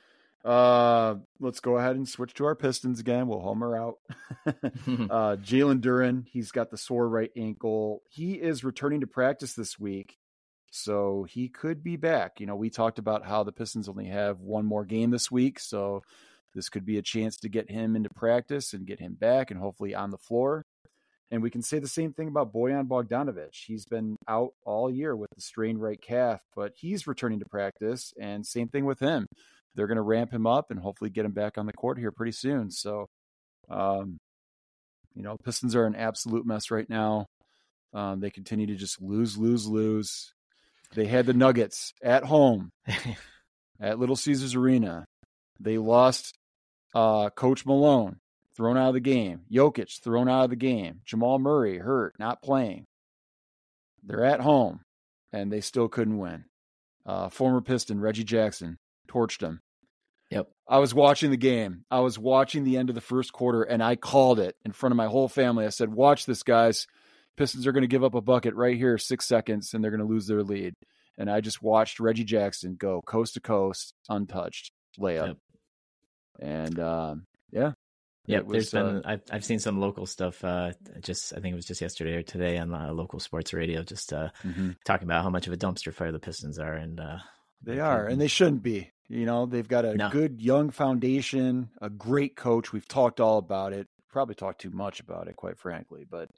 Uh, let's go ahead and switch to our Pistons again. We'll homer out. uh, Jalen Duren, he's got the sore right ankle. He is returning to practice this week. So he could be back. You know, we talked about how the Pistons only have one more game this week. So this could be a chance to get him into practice and get him back and hopefully on the floor. And we can say the same thing about Bojan Bogdanovic. He's been out all year with the strained right calf, but he's returning to practice, and same thing with him. They're going to ramp him up and hopefully get him back on the court here pretty soon. So, um, you know, Pistons are an absolute mess right now. Um, they continue to just lose, lose, lose. They had the Nuggets at home at Little Caesars Arena. They lost uh, Coach Malone, thrown out of the game. Jokic, thrown out of the game. Jamal Murray, hurt, not playing. They're at home, and they still couldn't win. Uh, former Piston, Reggie Jackson, torched them. Yep. I was watching the game. I was watching the end of the first quarter, and I called it in front of my whole family. I said, watch this, guys. Pistons are going to give up a bucket right here, six seconds, and they're going to lose their lead. And I just watched Reggie Jackson go coast to coast, untouched, layup. Yep. And, um, yeah. Yep, It there's was, been uh, I've I've seen some local stuff. Uh, just I think it was just yesterday or today on uh, local sports radio, just uh, mhm. talking about how much of a dumpster fire the Pistons are, and uh, They are, and they shouldn't be. You know, they've got a No. good young foundation, a great coach. We've talked all about it. Probably talked too much about it, quite frankly. But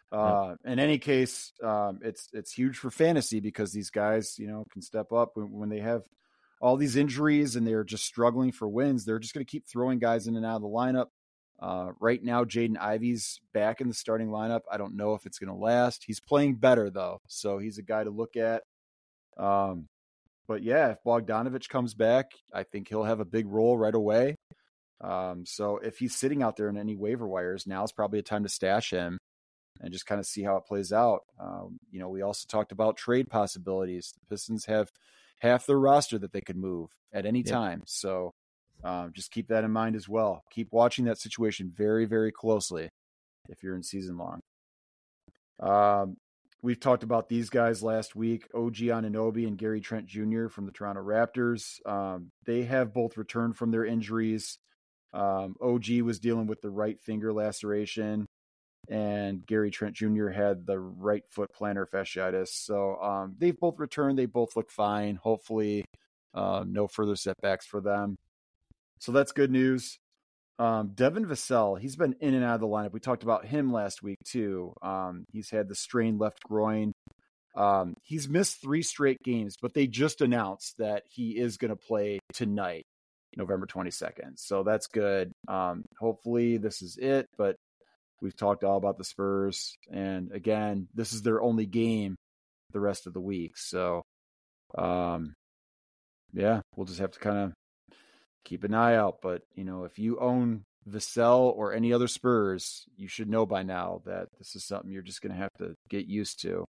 Uh, yep. In any case, um, it's it's huge for fantasy because these guys, you know, can step up when, when they have all these injuries and they're just struggling for wins. They're just going to keep throwing guys in and out of the lineup. Uh, right now, Jaden Ivey's back in the starting lineup. I don't know if it's going to last. He's playing better though, so he's a guy to look at. Um, but yeah, if Bogdanovich comes back, I think he'll have a big role right away. Um, so if he's sitting out there in any waiver wires, now's probably a time to stash him and just kind of see how it plays out. Um, you know, we also talked about trade possibilities. The Pistons have half their roster that they could move at any yep. time. So um, just keep that in mind as well. Keep watching that situation very, very closely if you're in season long. Um, we've talked about these guys last week, O G Anunoby and Gary Trent Junior from the Toronto Raptors. Um, they have both returned from their injuries. Um, O G was dealing with the right finger laceration, and Gary Trent Junior had the right foot plantar fasciitis. So um, they've both returned. They both look fine. Hopefully uh, no further setbacks for them. So that's good news. Um, Devin Vassell, he's been in and out of the lineup. We talked about him last week too. Um, he's had the strained left groin. Um, he's missed three straight games, but they just announced that he is going to play tonight, November twenty-second. So that's good. Um, hopefully this is it, but we've talked all about the Spurs. And again, this is their only game the rest of the week. So, um, yeah, we'll just have to kind of keep an eye out. But, you know, if you own Vassell or any other Spurs, you should know by now that this is something you're just going to have to get used to.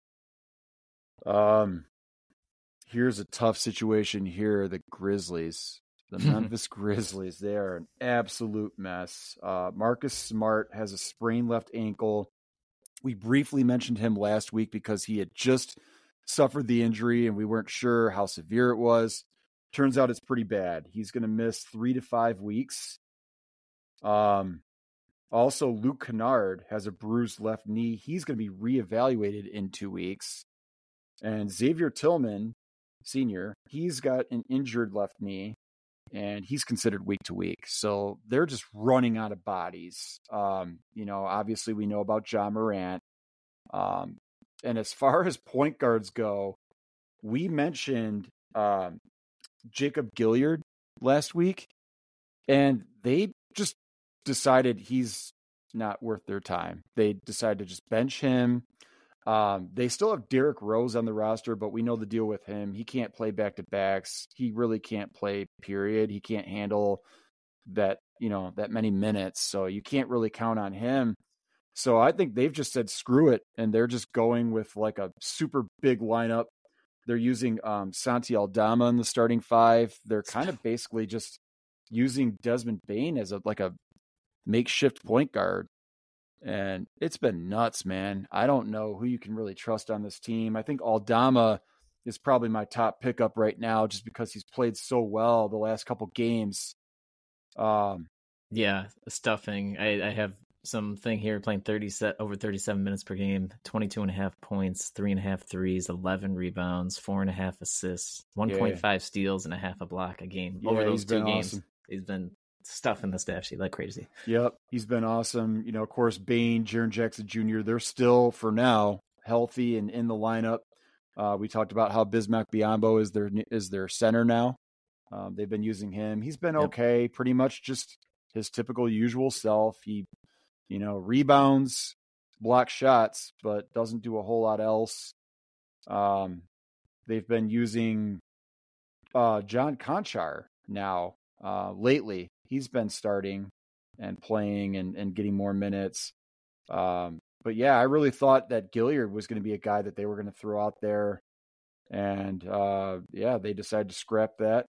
Um, here's a tough situation here. The Grizzlies. The Memphis Grizzlies, they are an absolute mess. Uh, Marcus Smart has a sprained left ankle. We briefly mentioned him last week because he had just suffered the injury and we weren't sure how severe it was. Turns out it's pretty bad. He's going to miss three to five weeks. Um, also, Luke Kennard has a bruised left knee. He's going to be reevaluated in two weeks. And Xavier Tillman, Senior, he's got an injured left knee. And he's considered week to week. So they're just running out of bodies. Um, you know, obviously we know about Ja Morant. Um, and as far as point guards go, we mentioned um, Jacob Gilyard last week, and they just decided he's not worth their time. They decided to just bench him. Um, they still have Derrick Rose on the roster, but we know the deal with him. He can't play back-to-backs. He really can't play, period. He can't handle that, you know, that many minutes. So you can't really count on him. So I think they've just said, screw it. And they're just going with like a super big lineup. They're using um, Santi Aldama in the starting five. They're kind of basically just using Desmond Bane as a, like a makeshift point guard. And it's been nuts, man. I don't know who you can really trust on this team. I think Aldama is probably my top pickup right now just because he's played so well the last couple games. Um, yeah, stuffing. I, I have something here playing thirty set over thirty-seven minutes per game, twenty-two and a half points, three and a half threes, eleven rebounds, four and a half assists, one point yeah. five steals, and a half a block a game. Yeah, over those two games, awesome. He's been stuff in the stat sheet like crazy. Yep, he's been awesome. You know, of course, Bane, Jaren Jackson Junior, they're still, for now, healthy and in the lineup. Uh, we talked about how Bismack Biyombo is their is their center now. Um, they've been using him. He's been okay, yep. pretty much just his typical usual self. He, you know, rebounds, blocks shots, but doesn't do a whole lot else. Um, they've been using uh, John Konchar now uh, lately. He's been starting and playing and, and getting more minutes. Um, but yeah, I really thought that Gilyard was going to be a guy that they were going to throw out there. And uh, yeah, they decided to scrap that.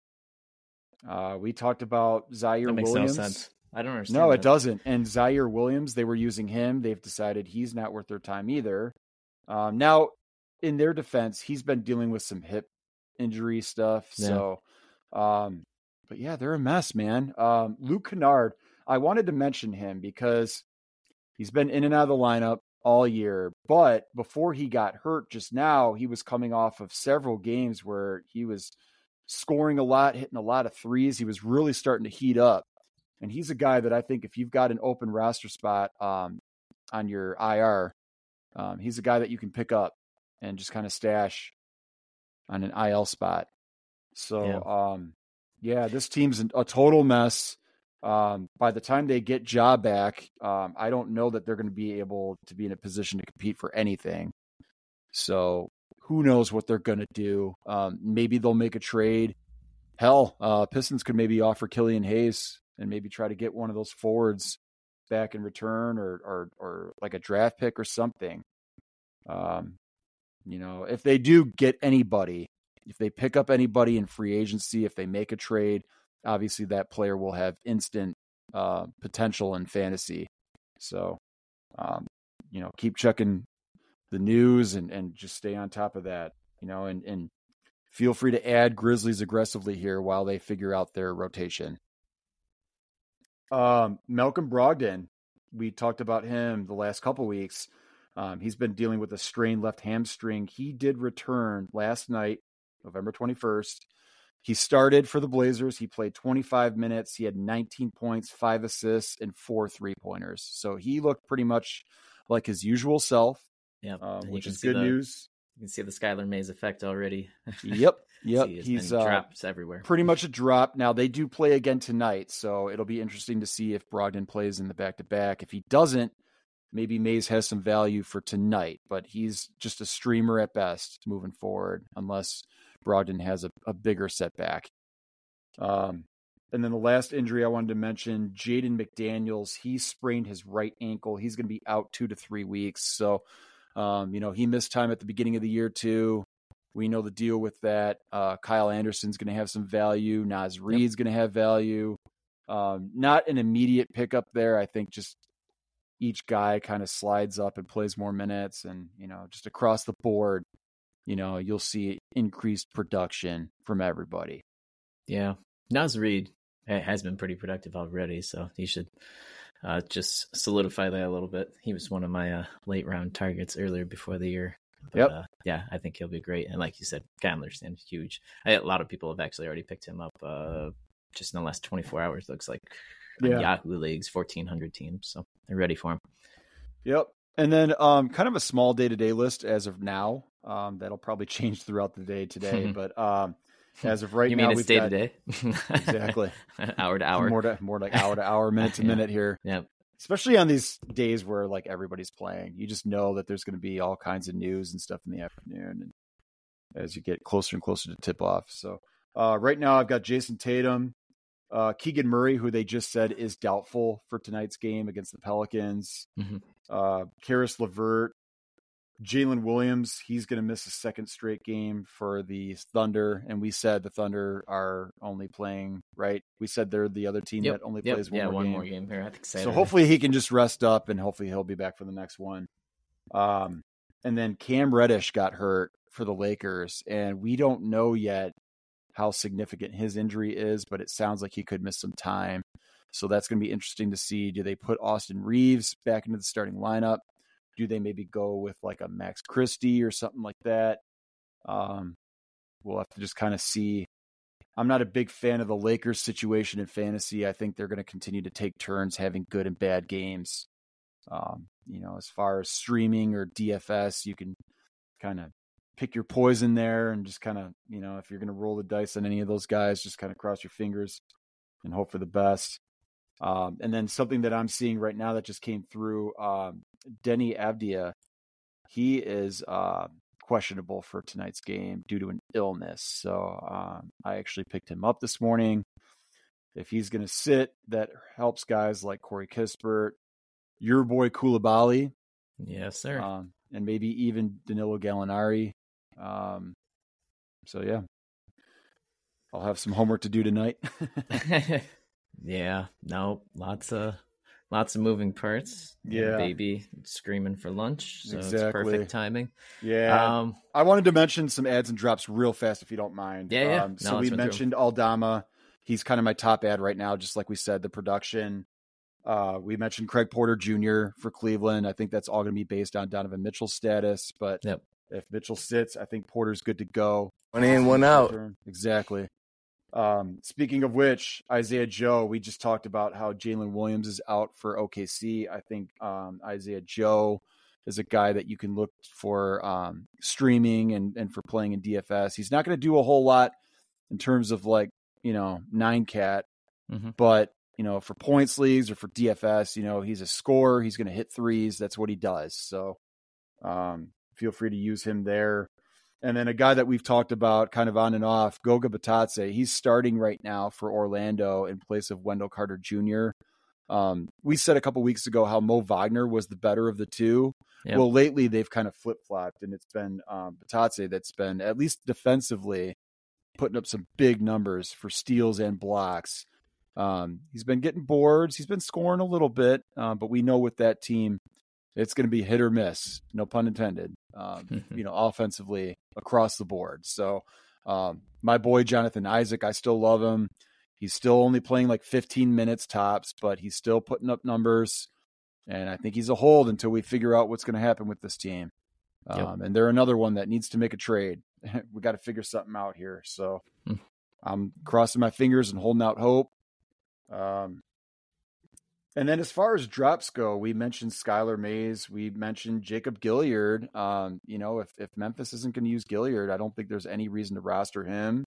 Uh, we talked about Zaire that makes Williams. No sense. I don't understand. No, that. it doesn't. And Zaire Williams, they were using him. They've decided he's not worth their time either. Um, now, in their defense, he's been dealing with some hip injury stuff. Yeah. So, um, but yeah, they're a mess, man. Um, Luke Kennard, I wanted to mention him because he's been in and out of the lineup all year. But before he got hurt just now, he was coming off of several games where he was scoring a lot, hitting a lot of threes. He was really starting to heat up. And he's a guy that I think if you've got an open roster spot um, on your I R, Um, he's a guy that you can pick up and just kind of stash on an I L spot. So, yeah, um, yeah this team's a total mess. Um, by the time they get Ja back, um, I don't know that they're going to be able to be in a position to compete for anything. So who knows what they're going to do? Um, maybe they'll make a trade. Hell, uh, Pistons could maybe offer Killian Hayes and maybe try to get one of those forwards back in return, or or or like a draft pick or something. Um, you know, if they do get anybody, if they pick up anybody in free agency, if they make a trade, obviously that player will have instant uh, potential in fantasy. So, um, you know, keep checking the news and, and just stay on top of that, you know, and, and feel free to add Grizzlies aggressively here while they figure out their rotation. Um, Malcolm Brogdon, we talked about him the last couple weeks. Um, he's been dealing with a strained left hamstring. He did return last night, November twenty-first. He started for the Blazers. He played twenty-five minutes. He had nineteen points, five assists, and four three-pointers. So he looked pretty much like his usual self, yeah, uh, which is good the, news. You can see the Skylar Mays effect already. Yep, yep. See, He's uh, drops everywhere. Pretty much a drop. Now, they do play again tonight, so it'll be interesting to see if Brogdon plays in the back-to-back. If he doesn't, maybe Mays has some value for tonight, but he's just a streamer at best moving forward, unless Brogdon has a, a bigger setback. Um, and then the last injury I wanted to mention, Jaden McDaniels, he sprained his right ankle. He's going to be out two to three weeks. So, um, you know, he missed time at the beginning of the year too. We know the deal with that. Uh, Kyle Anderson's going to have some value. Naz Reid's yep. going to have value. Um, not an immediate pickup there. I think just each guy kind of slides up and plays more minutes, and, you know, just across the board, you know, you'll see increased production from everybody. Yeah. Naz Reid has been pretty productive already, so he should uh, just solidify that a little bit. He was one of my uh, late round targets earlier before the year. But, yep. Uh, yeah, I think he'll be great. And like you said, Kyle Anderson, huge. I, a lot of people have actually already picked him up uh, just in the last twenty-four hours, looks like. Yeah. Yahoo Leagues, fourteen hundred teams, so they're ready for him. Yep. And then um, kind of a small day-to-day list as of now. Um, that'll probably change throughout the day today, but um, as of right you now, mean it's day to day, exactly, hour to hour, more to more like hour to hour, minute to yeah. minute here. Yeah. Especially on these days where like everybody's playing, you just know that there's going to be all kinds of news and stuff in the afternoon, and as you get closer and closer to tip off. So uh, right now, I've got Jason Tatum. Uh, Keegan Murray, who they just said is doubtful for tonight's game against the Pelicans. Mm-hmm. Uh, Karis LeVert, Jalen Williams, he's going to miss a second straight game for the Thunder. And we said the Thunder are only playing, right? We said they're the other team yep. that only yep. plays one, yeah, more, one game. more game here. I think so hopefully he can just rest up, and hopefully he'll be back for the next one. Um, and then Cam Reddish got hurt for the Lakers, and we don't know yet how significant his injury is, but it sounds like he could miss some time. So that's going to be interesting to see. Do they put Austin Reeves back into the starting lineup? Do they maybe go with like a Max Christie or something like that? Um, we'll have to just kind of see. I'm not a big fan of the Lakers situation in fantasy. I think they're going to continue to take turns having good and bad games. Um, you know, as far as streaming or D F S, you can kind of pick your poison there and just kind of, you know, if you're going to roll the dice on any of those guys, just kind of cross your fingers and hope for the best. Um, and then something that I'm seeing right now that just came through, um, Denny Avdia, he is uh, questionable for tonight's game due to an illness. So um, I actually picked him up this morning. If he's going to sit, that helps guys like Corey Kispert, your boy Koulibaly. Yes, sir. Um, and maybe even Danilo Gallinari. Um, so yeah, I'll have some homework to do tonight. yeah, no, lots of, lots of moving parts. Yeah. Baby screaming for lunch. So exactly. It's perfect timing. Yeah. Um, I wanted to mention some ads and drops real fast, if you don't mind. Yeah. yeah. Um, so no, we mentioned Aldama. He's kind of my top ad right now. Just like we said, the production, uh, we mentioned Craig Porter Junior for Cleveland. I think that's all going to be based on Donovan Mitchell's status, but yep. if Mitchell sits, I think Porter's good to go. One in, one out. Exactly. Um, speaking of which, Isaiah Joe, we just talked about how Jalen Williams is out for O K C. I think um, Isaiah Joe is a guy that you can look for um, streaming and, and for playing in D F S. He's not going to do a whole lot in terms of like, you know, nine cat, mm-hmm. but, you know, for points leagues or for D F S, you know, he's a scorer. He's going to hit threes. That's what he does. So um, feel free to use him there. And then a guy that we've talked about kind of on and off, Goga Batadze, he's starting right now for Orlando in place of Wendell Carter Junior Um, we said a couple weeks ago how Mo Wagner was the better of the two. Yep. Well, lately they've kind of flip-flopped, and it's been um, Batadze that's been, at least defensively, putting up some big numbers for steals and blocks. Um, he's been getting boards. He's been scoring a little bit, uh, but we know with that team, it's going to be hit or miss, no pun intended, um, you know, offensively across the board. So um, my boy, Jonathan Isaac, I still love him. He's still only playing like fifteen minutes tops, but he's still putting up numbers. And I think he's a hold until we figure out what's going to happen with this team. Um, yep. And they're another one that needs to make a trade. We got to figure something out here. So hmm. I'm crossing my fingers and holding out hope. Um, And then as far as drops go, we mentioned Skylar Mays. We mentioned Jacob Gilyard. Um, you know, if, if Memphis isn't going to use Gilyard, I don't think there's any reason to roster him.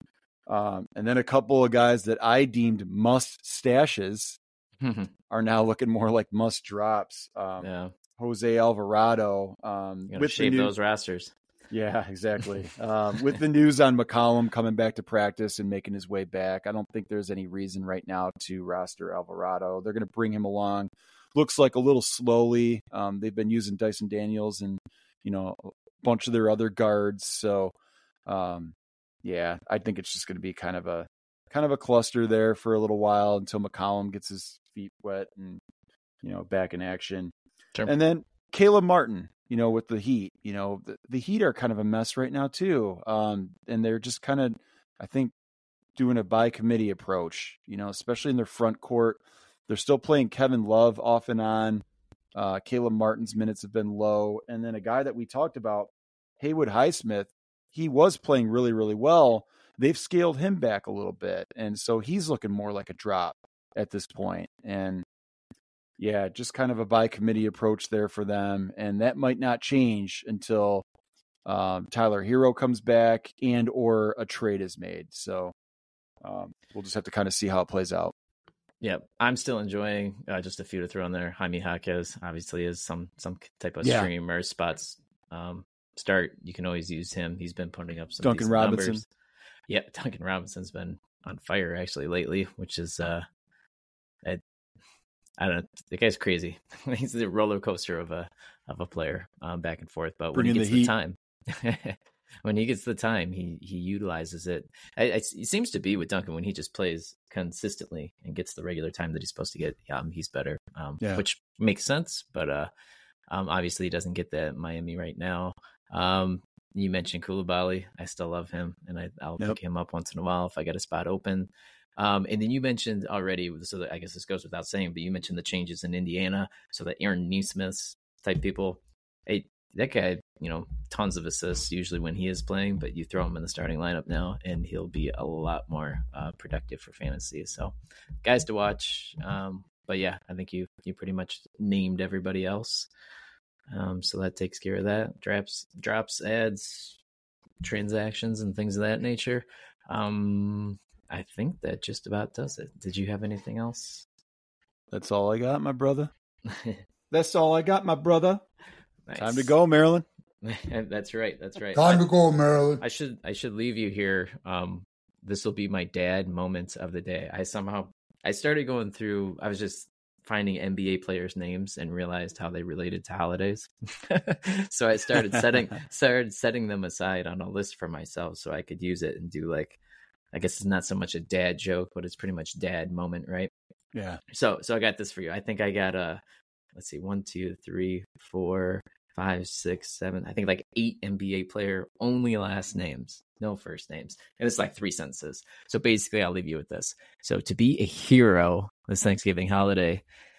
Um, and then a couple of guys that I deemed must stashes are now looking more like must drops. Um, yeah. Jose Alvarado. Um, with shape new- those rosters. Yeah, exactly. um, with the news on McCollum coming back to practice and making his way back, I don't think there's any reason right now to roster Alvarado. They're going to bring him along. Looks like a little slowly. Um, they've been using Dyson Daniels and, you know, a bunch of their other guards. So, um, yeah, I think it's just going to be kind of a kind of a cluster there for a little while until McCollum gets his feet wet and, you know, back in action. Sure. And then Caleb Martin. You know, with the Heat, you know, the, the Heat are kind of a mess right now too. Um, and they're just kind of, I think, doing a by committee approach, you know, especially in their front court. They're still playing Kevin Love off and on. Uh, Caleb Martin's minutes have been low. And then a guy that we talked about, Haywood Highsmith, he was playing really, really well. They've scaled him back a little bit. And so he's looking more like a drop at this point. And yeah, just kind of a by committee approach there for them. And that might not change until um, Tyler Hero comes back and or a trade is made. So um, we'll just have to kind of see how it plays out. Yeah, I'm still enjoying uh, just a few to throw in there. Jaime Jaquez obviously is some some type of yeah. stream or spots um, start. You can always use him. He's been putting up some Duncan Robinson. Numbers. Yeah, Duncan Robinson's been on fire actually lately, which is uh, a, I don't know. The guy's crazy. He's a roller coaster of a of a player, um, back and forth. But when Bring he gets the, the time, when he gets the time, he he utilizes it. I, I, it seems to be with Duncan when he just plays consistently and gets the regular time that he's supposed to get. Um, he's better, um, yeah. which makes sense. But uh, um, obviously he doesn't get that in Miami right now. Um, you mentioned Coulibaly. I still love him, and I, I'll yep. pick him up once in a while if I get a spot open. Um, and then you mentioned already, so that I guess this goes without saying, but you mentioned the changes in Indiana. So that Aaron Nesmith type people, hey, that guy, you know, tons of assists usually when he is playing, but you throw him in the starting lineup now and he'll be a lot more uh, productive for fantasy. So guys to watch. Um, but yeah, I think you, you pretty much named everybody else. Um, so that takes care of that. Drops, drops, ads, transactions, and things of that nature. Um, I think that just about does it. Did you have anything else? That's all I got, my brother. That's all I got, my brother. Nice. Time to go, Maryland. That's right. That's right. Time to go, Maryland. I should I should leave you here. Um, this will be my dad moment of the day. I somehow I started going through. I was just finding N B A players' names and realized how they related to holidays. So I started setting started setting them aside on a list for myself so I could use it and do like. I guess it's not so much a dad joke, but it's pretty much dad moment, right? Yeah. So, so I got this for you. I think I got a, let's see, one, two, three, four, five, six, seven. I think like eight N B A player only last names, no first names, and it's like three sentences. So basically, I'll leave you with this. So to be a hero this Thanksgiving holiday,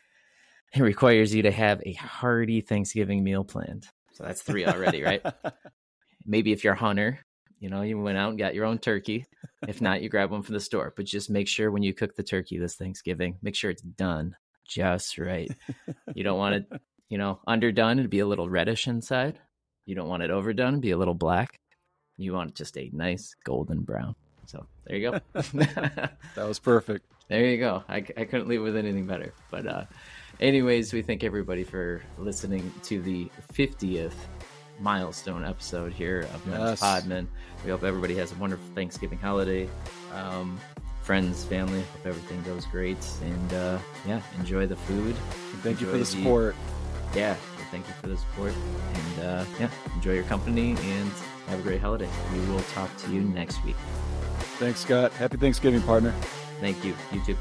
it requires you to have a hearty Thanksgiving meal planned. So that's three already, right? Maybe if you're a hunter. You know, you went out and got your own turkey. If not, you grab one from the store. But just make sure when you cook the turkey this Thanksgiving, make sure it's done just right. You don't want to you know, underdone, it'd be a little reddish inside. You don't want it overdone, be a little black. You want just a nice golden brown. So there you go. That was perfect. There you go. I, I couldn't leave with anything better. But uh, anyways, we thank everybody for listening to the fiftieth milestone episode here of Men's Yes. Podman. We hope everybody has a wonderful Thanksgiving holiday. Um, friends, family, hope everything goes great. And uh, yeah, enjoy the food. And thank you for Enjoy the support. Yeah, thank you for the support. And uh, yeah, enjoy your company and have a great holiday. We will talk to you next week. Thanks, Scott. Happy Thanksgiving, partner. Thank you. You too.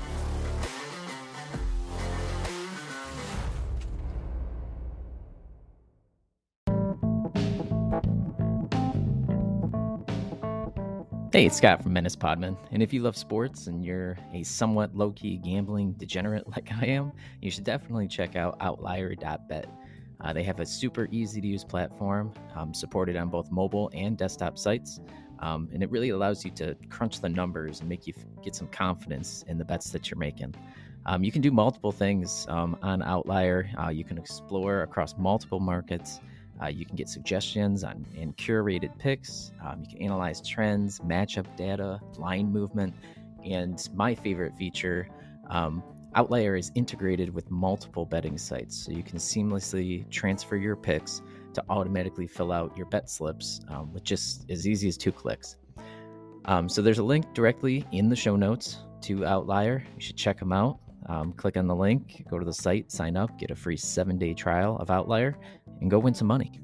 Hey, it's Scott from Menace Podman, and if you love sports and you're a somewhat low-key gambling degenerate like I am, you should definitely check out Outlier dot bet. Uh, they have a super easy-to-use platform, um, supported on both mobile and desktop sites, um, and it really allows you to crunch the numbers and make you f- get some confidence in the bets that you're making. Um, you can do multiple things um, on Outlier. Uh, you can explore across multiple markets. Uh, you can get suggestions on and curated picks. Um, you can analyze trends, matchup data, line movement, and my favorite feature, um, Outlier is integrated with multiple betting sites, so you can seamlessly transfer your picks to automatically fill out your bet slips um, with just as easy as two clicks. Um, so there's a link directly in the show notes to Outlier. You should check them out. Um, click on the link, go to the site, sign up, get a free seven-day trial of Outlier, and go win some money.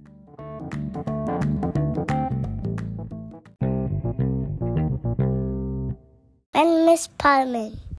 And Miss Parman.